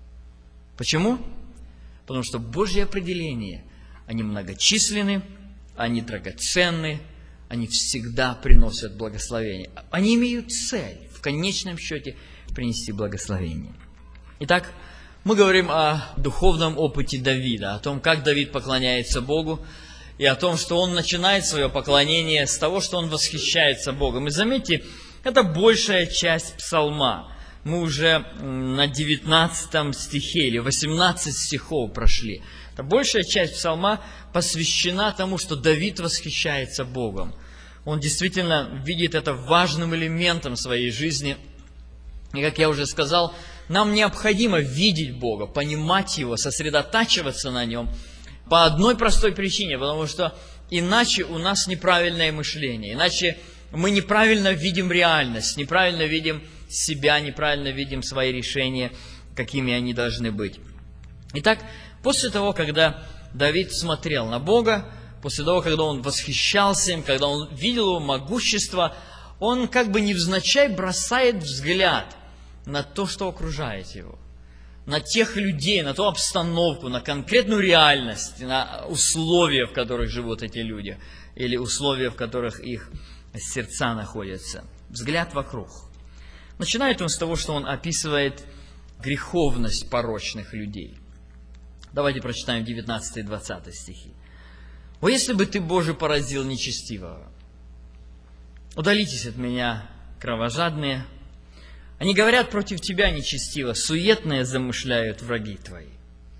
Почему? Потому что Божьи определения, они многочисленны, они драгоценны, они всегда приносят благословение. Они имеют цель, в конечном счете, принести благословение. Итак, мы говорим о духовном опыте Давида, о том, как Давид поклоняется Богу, и о том, что он начинает свое поклонение с того, что он восхищается Богом. И заметьте, это большая часть псалма. Мы уже на 19 стихе или 18 стихов прошли. Это большая часть псалма посвящена тому, что Давид восхищается Богом. Он действительно видит это важным элементом своей жизни. И, как я уже сказал, нам необходимо видеть Бога, понимать Его, сосредотачиваться на Нем по одной простой причине, потому что иначе у нас неправильное мышление, иначе мы неправильно видим реальность, неправильно видим себя, неправильно видим свои решения, какими они должны быть. Итак, после того, когда Давид смотрел на Бога, после того, когда он восхищался им, когда он видел его могущество, он как бы невзначай бросает взгляд на то, что окружает его, на тех людей, на ту обстановку, на конкретную реальность, на условия, в которых живут эти люди, или условия, в которых их сердца находятся. Взгляд вокруг. Начинает он с того, что он описывает греховность порочных людей. Давайте прочитаем 19 и 20 стихи. «О, если бы ты, Боже, поразил нечестивого! Удалитесь от меня, кровожадные! Они говорят против тебя нечестиво, суетные замышляют враги твои».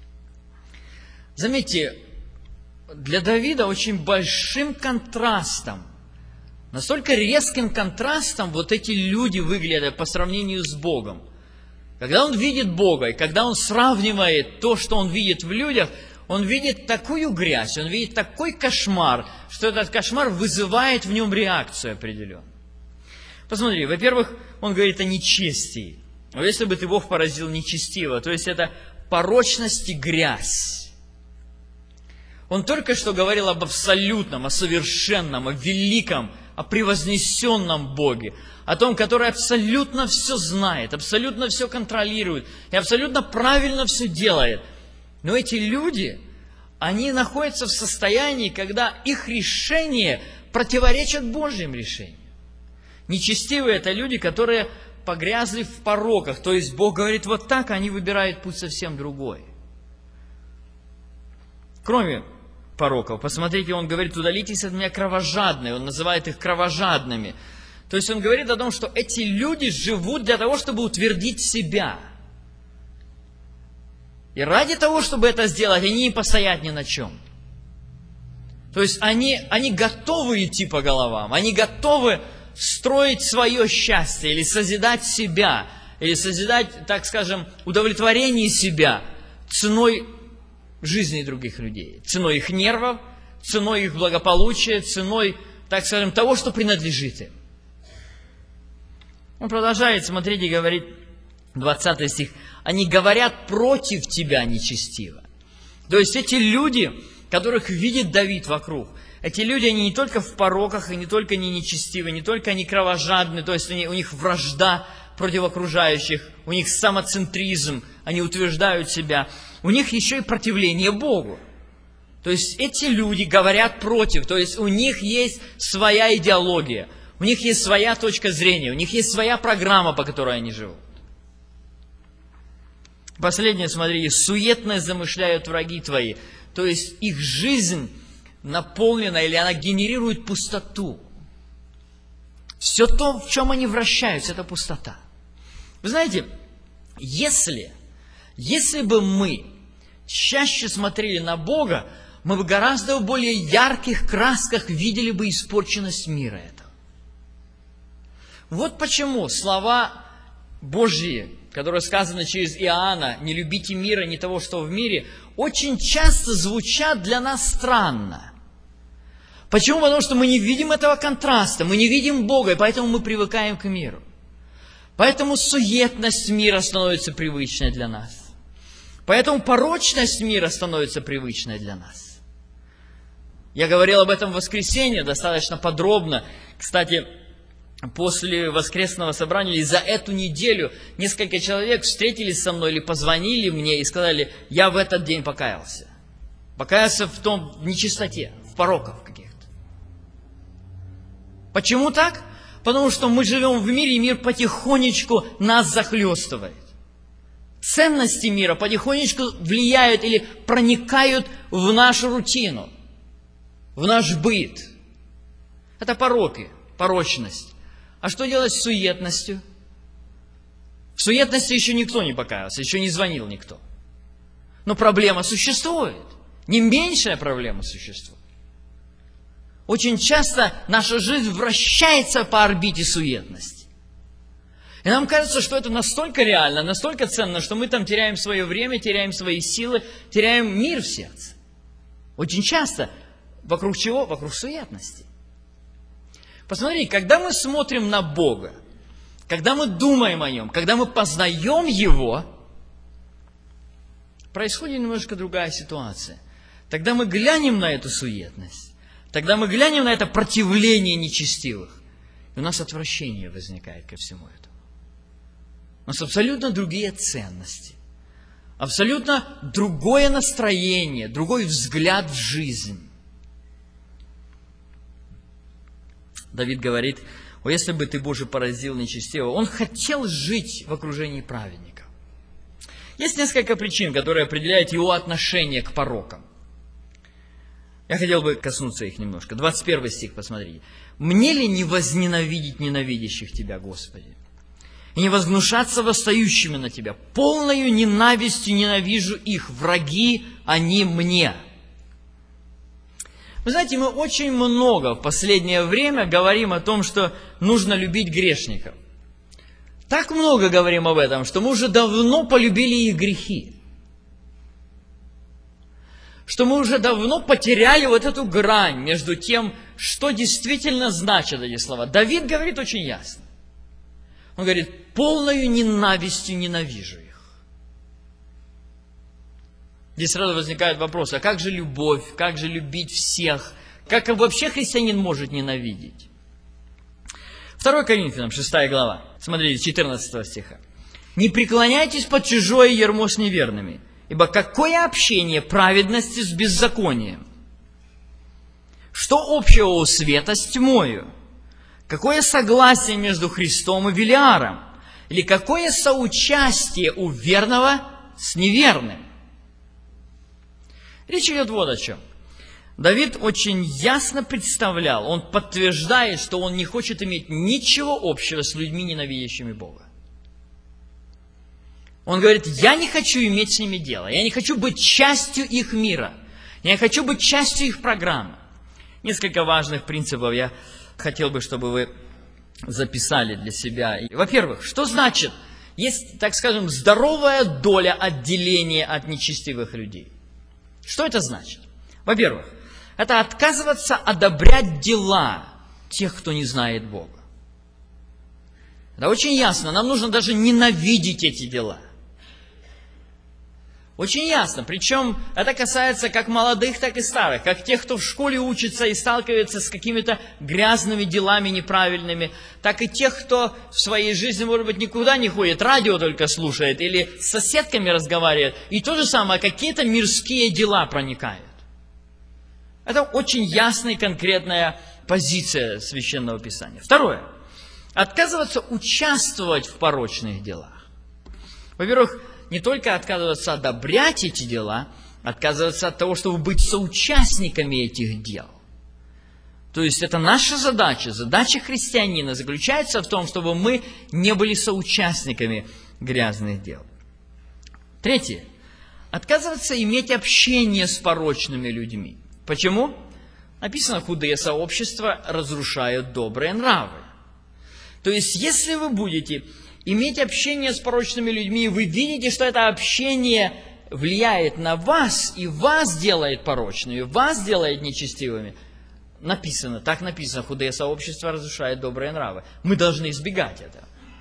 Заметьте, для Давида очень большим контрастом, настолько резким контрастом вот эти люди выглядят по сравнению с Богом. Когда он видит Бога, и когда он сравнивает то, что он видит в людях, он видит такую грязь, он видит такой кошмар, что этот кошмар вызывает в нем реакцию определенную. Посмотри, во-первых, он говорит о нечестии. Но если бы ты, Бог, поразил нечестиво, то есть это порочность и грязь. Он только что говорил об абсолютном, о совершенном, о великом, о превознесенном Боге, о том, который абсолютно все знает, абсолютно все контролирует и абсолютно правильно все делает. Но эти люди, они находятся в состоянии, когда их решения противоречат Божьим решениям. Нечестивые – это люди, которые погрязли в пороках. То есть Бог говорит вот так, а они выбирают путь совсем другой. Кроме пороков, посмотрите, Он говорит: удалитесь от меня, кровожадные. Он называет их кровожадными. То есть Он говорит о том, что эти люди живут для того, чтобы утвердить себя. И ради того, чтобы это сделать, они не постоят ни на чем. То есть они готовы идти по головам, они готовы строить свое счастье, или созидать себя, или созидать, так скажем, удовлетворение себя ценой жизни других людей, ценой их нервов, ценой их благополучия, ценой, так скажем, того, что принадлежит им. Он продолжает смотреть и говорит, 20 стих, они говорят против тебя нечестиво. То есть эти люди, которых видит Давид вокруг, эти люди, они не только в пороках, и не только они нечестивы, не только они кровожадны, то есть у них вражда против окружающих, у них самоцентризм, они утверждают себя, у них еще и противление Богу. То есть эти люди говорят против, то есть у них есть своя идеология, у них есть своя точка зрения, у них есть своя программа, по которой они живут. Последнее, смотри, суетно замышляют враги твои. То есть их жизнь наполнена, или она генерирует пустоту. Все то, в чем они вращаются, это пустота. Вы знаете, если бы мы чаще смотрели на Бога, мы бы гораздо в более ярких красках видели бы испорченность мира этого. Вот почему слова Божьи, которые сказаны через Иоанна, «Не любите мира, не того, что в мире», очень часто звучат для нас странно. Почему? Потому что мы не видим этого контраста, мы не видим Бога, и поэтому мы привыкаем к миру. Поэтому суетность мира становится привычной для нас. Поэтому порочность мира становится привычной для нас. Я говорил об этом в воскресенье достаточно подробно. Кстати, после воскресного собрания или за эту неделю несколько человек встретились со мной или позвонили мне и сказали: я в этот день покаялся. Покаялся в нечистоте, в пороках каких-то. Почему так? Потому что мы живем в мире, и мир потихонечку нас захлестывает. Ценности мира потихонечку влияют или проникают в нашу рутину, в наш быт. Это пороки, порочность. А что делать с суетностью? В суетности еще никто не покаялся, еще не звонил никто. Но проблема существует. Не меньшая проблема существует. Очень часто наша жизнь вращается по орбите суетности. И нам кажется, что это настолько реально, настолько ценно, что мы там теряем свое время, теряем свои силы, теряем мир в сердце. Очень часто вокруг чего? Вокруг суетности. Посмотрите, когда мы смотрим на Бога, когда мы думаем о Нем, когда мы познаем Его, происходит немножко другая ситуация. Тогда мы глянем на эту суетность, тогда мы глянем на это противление нечестивых, и у нас отвращение возникает ко всему этому. У нас абсолютно другие ценности, абсолютно другое настроение, другой взгляд в жизнь. Давид говорит: «О, если бы ты, Боже, поразил нечестивого». Он хотел жить в окружении праведников. Есть несколько причин, которые определяют его отношение к порокам. Я хотел бы коснуться их немножко. 21 стих, посмотрите. «Мне ли не возненавидеть ненавидящих Тебя, Господи, и не возгнушаться восстающими на Тебя? Полною ненавистью ненавижу их, враги они мне». Вы знаете, мы очень много в последнее время говорим о том, что нужно любить грешников. Так много говорим об этом, что мы уже давно полюбили их грехи. Что мы уже давно потеряли вот эту грань между тем, что действительно значат эти слова. Давид говорит очень ясно. Он говорит: полною ненавистью ненавижу их. Здесь сразу возникает вопрос: а как же любовь, как же любить всех? Как вообще христианин может ненавидеть? 2 Коринфянам, 6 глава, смотрите, 14 стиха. «Не преклоняйтесь под чужое ярмо с неверными, ибо какое общение праведности с беззаконием? Что общего у света с тьмою? Какое согласие между Христом и Велиаром? Или какое соучастие у верного с неверным? Речь идет вот о чем. Давид очень ясно представлял, он подтверждает, что он не хочет иметь ничего общего с людьми, ненавидящими Бога. Он говорит, я не хочу иметь с ними дело, я не хочу быть частью их мира, я не хочу быть частью их программы. Несколько важных принципов я хотел бы, чтобы вы записали для себя. Во-первых, что значит, есть, так скажем, здоровая доля отделения от нечестивых людей? Что это значит? Во-первых, это отказываться одобрять дела тех, кто не знает Бога. Это очень ясно, нам нужно даже ненавидеть эти дела. Очень ясно, причем это касается как молодых, так и старых, как тех, кто в школе учится и сталкивается с какими-то грязными делами неправильными, так и тех, кто в своей жизни, может быть, никуда не ходит, радио только слушает или с соседками разговаривает, и то же самое, какие-то мирские дела проникают. Это очень ясная и конкретная позиция Священного Писания. Второе. Отказываться участвовать в порочных делах. Во-первых, не только отказываться одобрять эти дела, отказываться от того, чтобы быть соучастниками этих дел. То есть это наша задача, задача христианина заключается в том, чтобы мы не были соучастниками грязных дел. Третье. Отказываться иметь общение с порочными людьми. Почему? Написано, худые сообщества разрушают добрые нравы. То есть, если вы будете иметь общение с порочными людьми, и вы видите, что это общение влияет на вас, и вас делает порочными, вас делает нечестивыми, написано, так написано, худые сообщества разрушают добрые нравы. Мы должны избегать этого.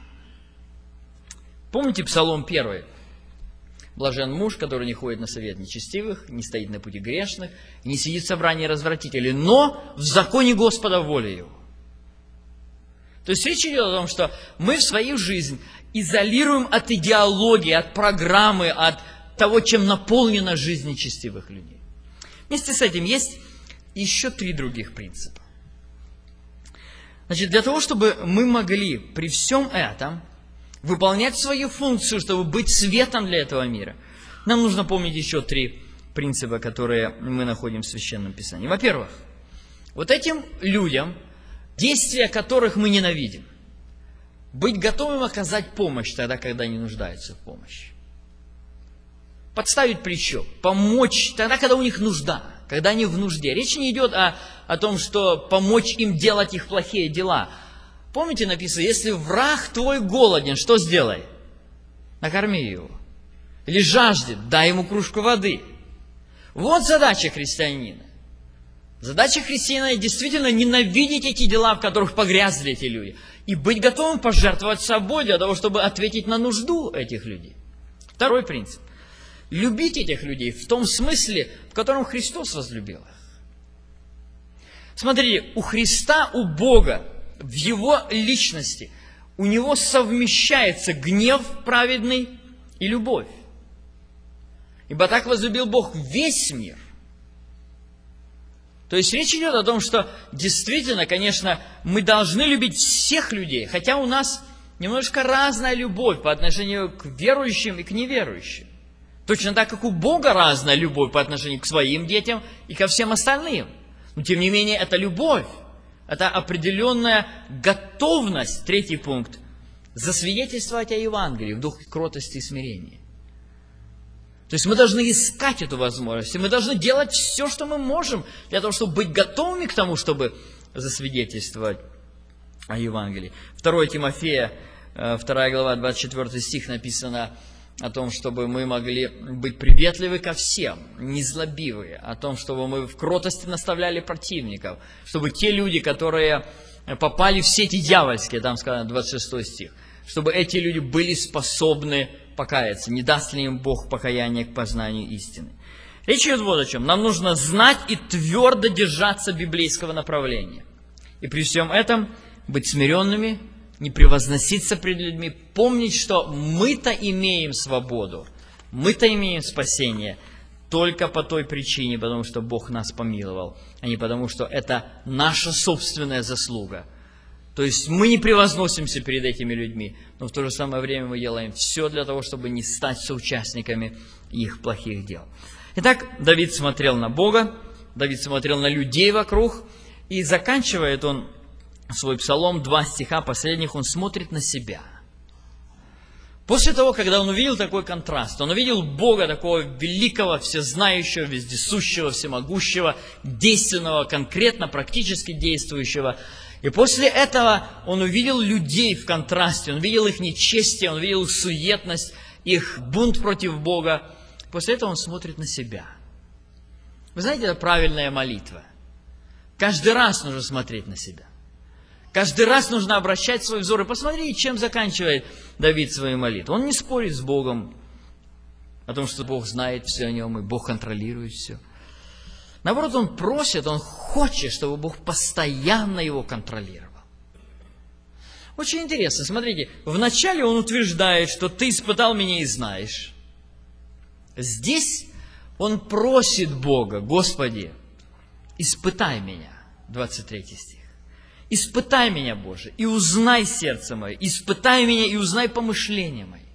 Помните Псалом 1? Блажен муж, который не ходит на совет нечестивых, не стоит на пути грешных, не сидит в собрании развратителей, но в законе Господа воля его. То есть речь идет о том, что мы в свою жизнь изолируем от идеологии, от программы, от того, чем наполнена жизнь нечестивых людей. Вместе с этим есть еще 3 других принципа. Значит, для того, чтобы мы могли при всем этом выполнять свою функцию, чтобы быть светом для этого мира, нам нужно помнить еще 3 принципа, которые мы находим в Священном Писании. Во-первых, вот этим людям, действия которых мы ненавидим, быть готовым оказать помощь тогда, когда они нуждаются в помощи. Подставить плечо, помочь тогда, когда у них нужда, когда они в нужде. Речь не идет о том, что помочь им делать их плохие дела. Помните, написано, если враг твой голоден, что сделай? Накорми его. Или жаждет, дай ему кружку воды. Вот задача христианина. Задача христианина действительно ненавидеть эти дела, в которых погрязли эти люди, и быть готовым пожертвовать собой для того, чтобы ответить на нужду этих людей. Второй принцип. Любить этих людей в том смысле, в котором Христос возлюбил их. Смотрите, у Христа, у Бога, в Его личности, у Него совмещается гнев праведный и любовь. Ибо так возлюбил Бог весь мир. То есть речь идет о том, что действительно, конечно, мы должны любить всех людей, хотя у нас немножко разная любовь по отношению к верующим и к неверующим. Точно так, как у Бога разная любовь по отношению к своим детям и ко всем остальным. Но тем не менее, это любовь, это определенная готовность, 3 пункт, засвидетельствовать о Евангелии в духе кротости и смирения. То есть мы должны искать эту возможность, и мы должны делать все, что мы можем, для того, чтобы быть готовыми к тому, чтобы засвидетельствовать о Евангелии. 2 Тимофея, 2 глава, 24 стих написано о том, чтобы мы могли быть приветливы ко всем, незлобивые, о том, чтобы мы в кротости наставляли противников, чтобы те люди, которые попали в сети дьявольские, там сказано 26 стих, чтобы эти люди были способны покаяться, не даст ли им Бог покаяние к познанию истины. Речь идет вот о чем. Нам нужно знать и твердо держаться библейского направления. И при всем этом быть смиренными, не превозноситься пред людьми, помнить, что мы-то имеем свободу, мы-то имеем спасение только по той причине, потому что Бог нас помиловал, а не потому, что это наша собственная заслуга. То есть мы не превозносимся перед этими людьми, но в то же самое время мы делаем все для того, чтобы не стать соучастниками их плохих дел. Итак, Давид смотрел на Бога, Давид смотрел на людей вокруг, и заканчивает он свой псалом, 2 стиха последних, он смотрит на себя. После того, когда он увидел такой контраст, он увидел Бога такого великого, всезнающего, вездесущего, всемогущего, действенного, конкретно, практически действующего. И после этого он увидел людей в контрасте, он видел их нечестие, он видел их суетность, их бунт против Бога. После этого он смотрит на себя. Вы знаете, это правильная молитва. Каждый раз нужно смотреть на себя. Каждый раз нужно обращать свой взор. И посмотрите, чем заканчивает Давид свою молитву. Он не спорит с Богом о том, что Бог знает все о нем, и Бог контролирует все. Наоборот, он просит, он хочет, чтобы Бог постоянно его контролировал. Очень интересно, смотрите, вначале он утверждает, что ты испытал меня и знаешь. Здесь он просит Бога: Господи, испытай меня, 23 стих. Испытай меня, Боже, и узнай сердце мое, испытай меня и узнай помышления мои.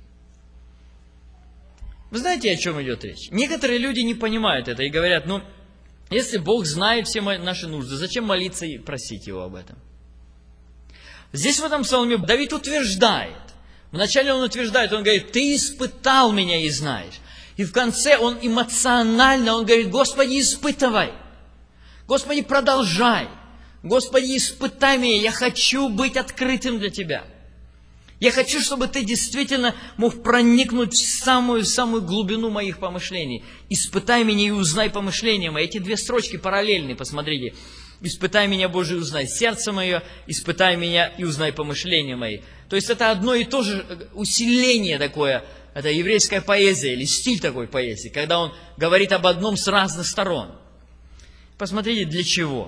Вы знаете, о чем идет речь? Некоторые люди не понимают это и говорят: если Бог знает все наши нужды, зачем молиться и просить Его об этом? Здесь в этом псалме Давид утверждает. Вначале он утверждает, он говорит: ты испытал меня и знаешь. И в конце он эмоционально, он говорит: Господи, испытывай. Господи, продолжай. Господи, испытай меня, я хочу быть открытым для Тебя. Я хочу, чтобы Ты действительно мог проникнуть в самую глубину моих помышлений. Испытай меня и узнай помышления мои. Эти 2 строчки параллельны, посмотрите. Испытай меня, Боже, и узнай сердце мое, испытай меня и узнай помышления мои. То есть это одно и то же усиление такое, это еврейская поэзия или стиль такой поэзии, когда он говорит об одном с разных сторон. Посмотрите, для чего.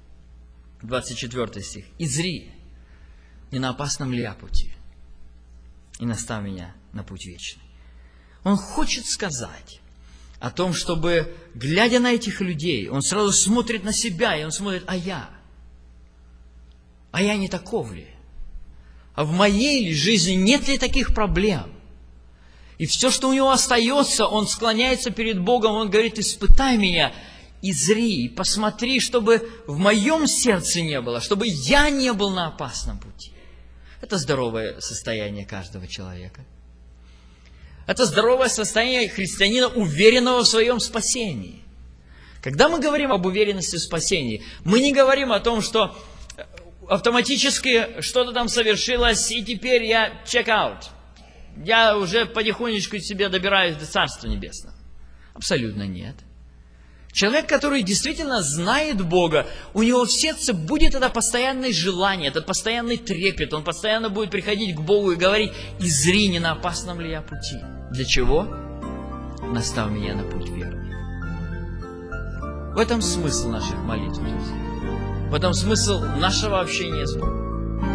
24 стих. «И зри, не на опасном ли я пути, и настав меня на путь вечный». Он хочет сказать о том, чтобы, глядя на этих людей, он сразу смотрит на себя, и он смотрит: а я не таков ли? А в моей ли жизни нет ли таких проблем? И все, что у него остается, он склоняется перед Богом, он говорит: испытай меня, и зри, и посмотри, чтобы в моем сердце не было, чтобы я не был на опасном пути. Это здоровое состояние каждого человека. Это здоровое состояние христианина, уверенного в своем спасении. Когда мы говорим об уверенности в спасении, мы не говорим о том, что автоматически что-то там совершилось, и теперь я check-out. Я уже потихонечку себе добираюсь до Царства Небесного. Абсолютно нет. Человек, который действительно знает Бога, у него в сердце будет это постоянное желание, этот постоянный трепет. Он постоянно будет приходить к Богу и говорить: и зри, не на опасном ли я пути. Для чего? Настав меня на путь верный. В этом смысл наших молитв, друзья. В этом смысл нашего общения с Богом.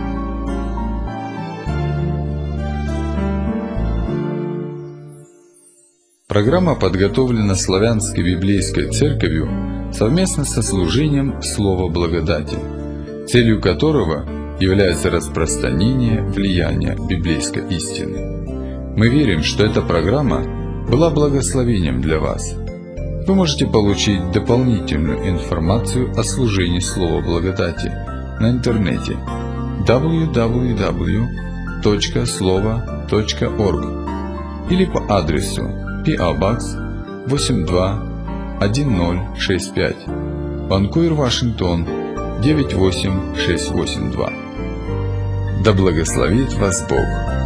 Программа подготовлена Славянской библейской церковью совместно со служением Слова Благодати, целью которого является распространение влияния библейской истины. Мы верим, что эта программа была благословением для вас. Вы можете получить дополнительную информацию о служении Слова Благодати на интернете www.slovo.org или по адресу P.O. Box 821065, Ванкувер, Вашингтон 98682. Да благословит вас Бог!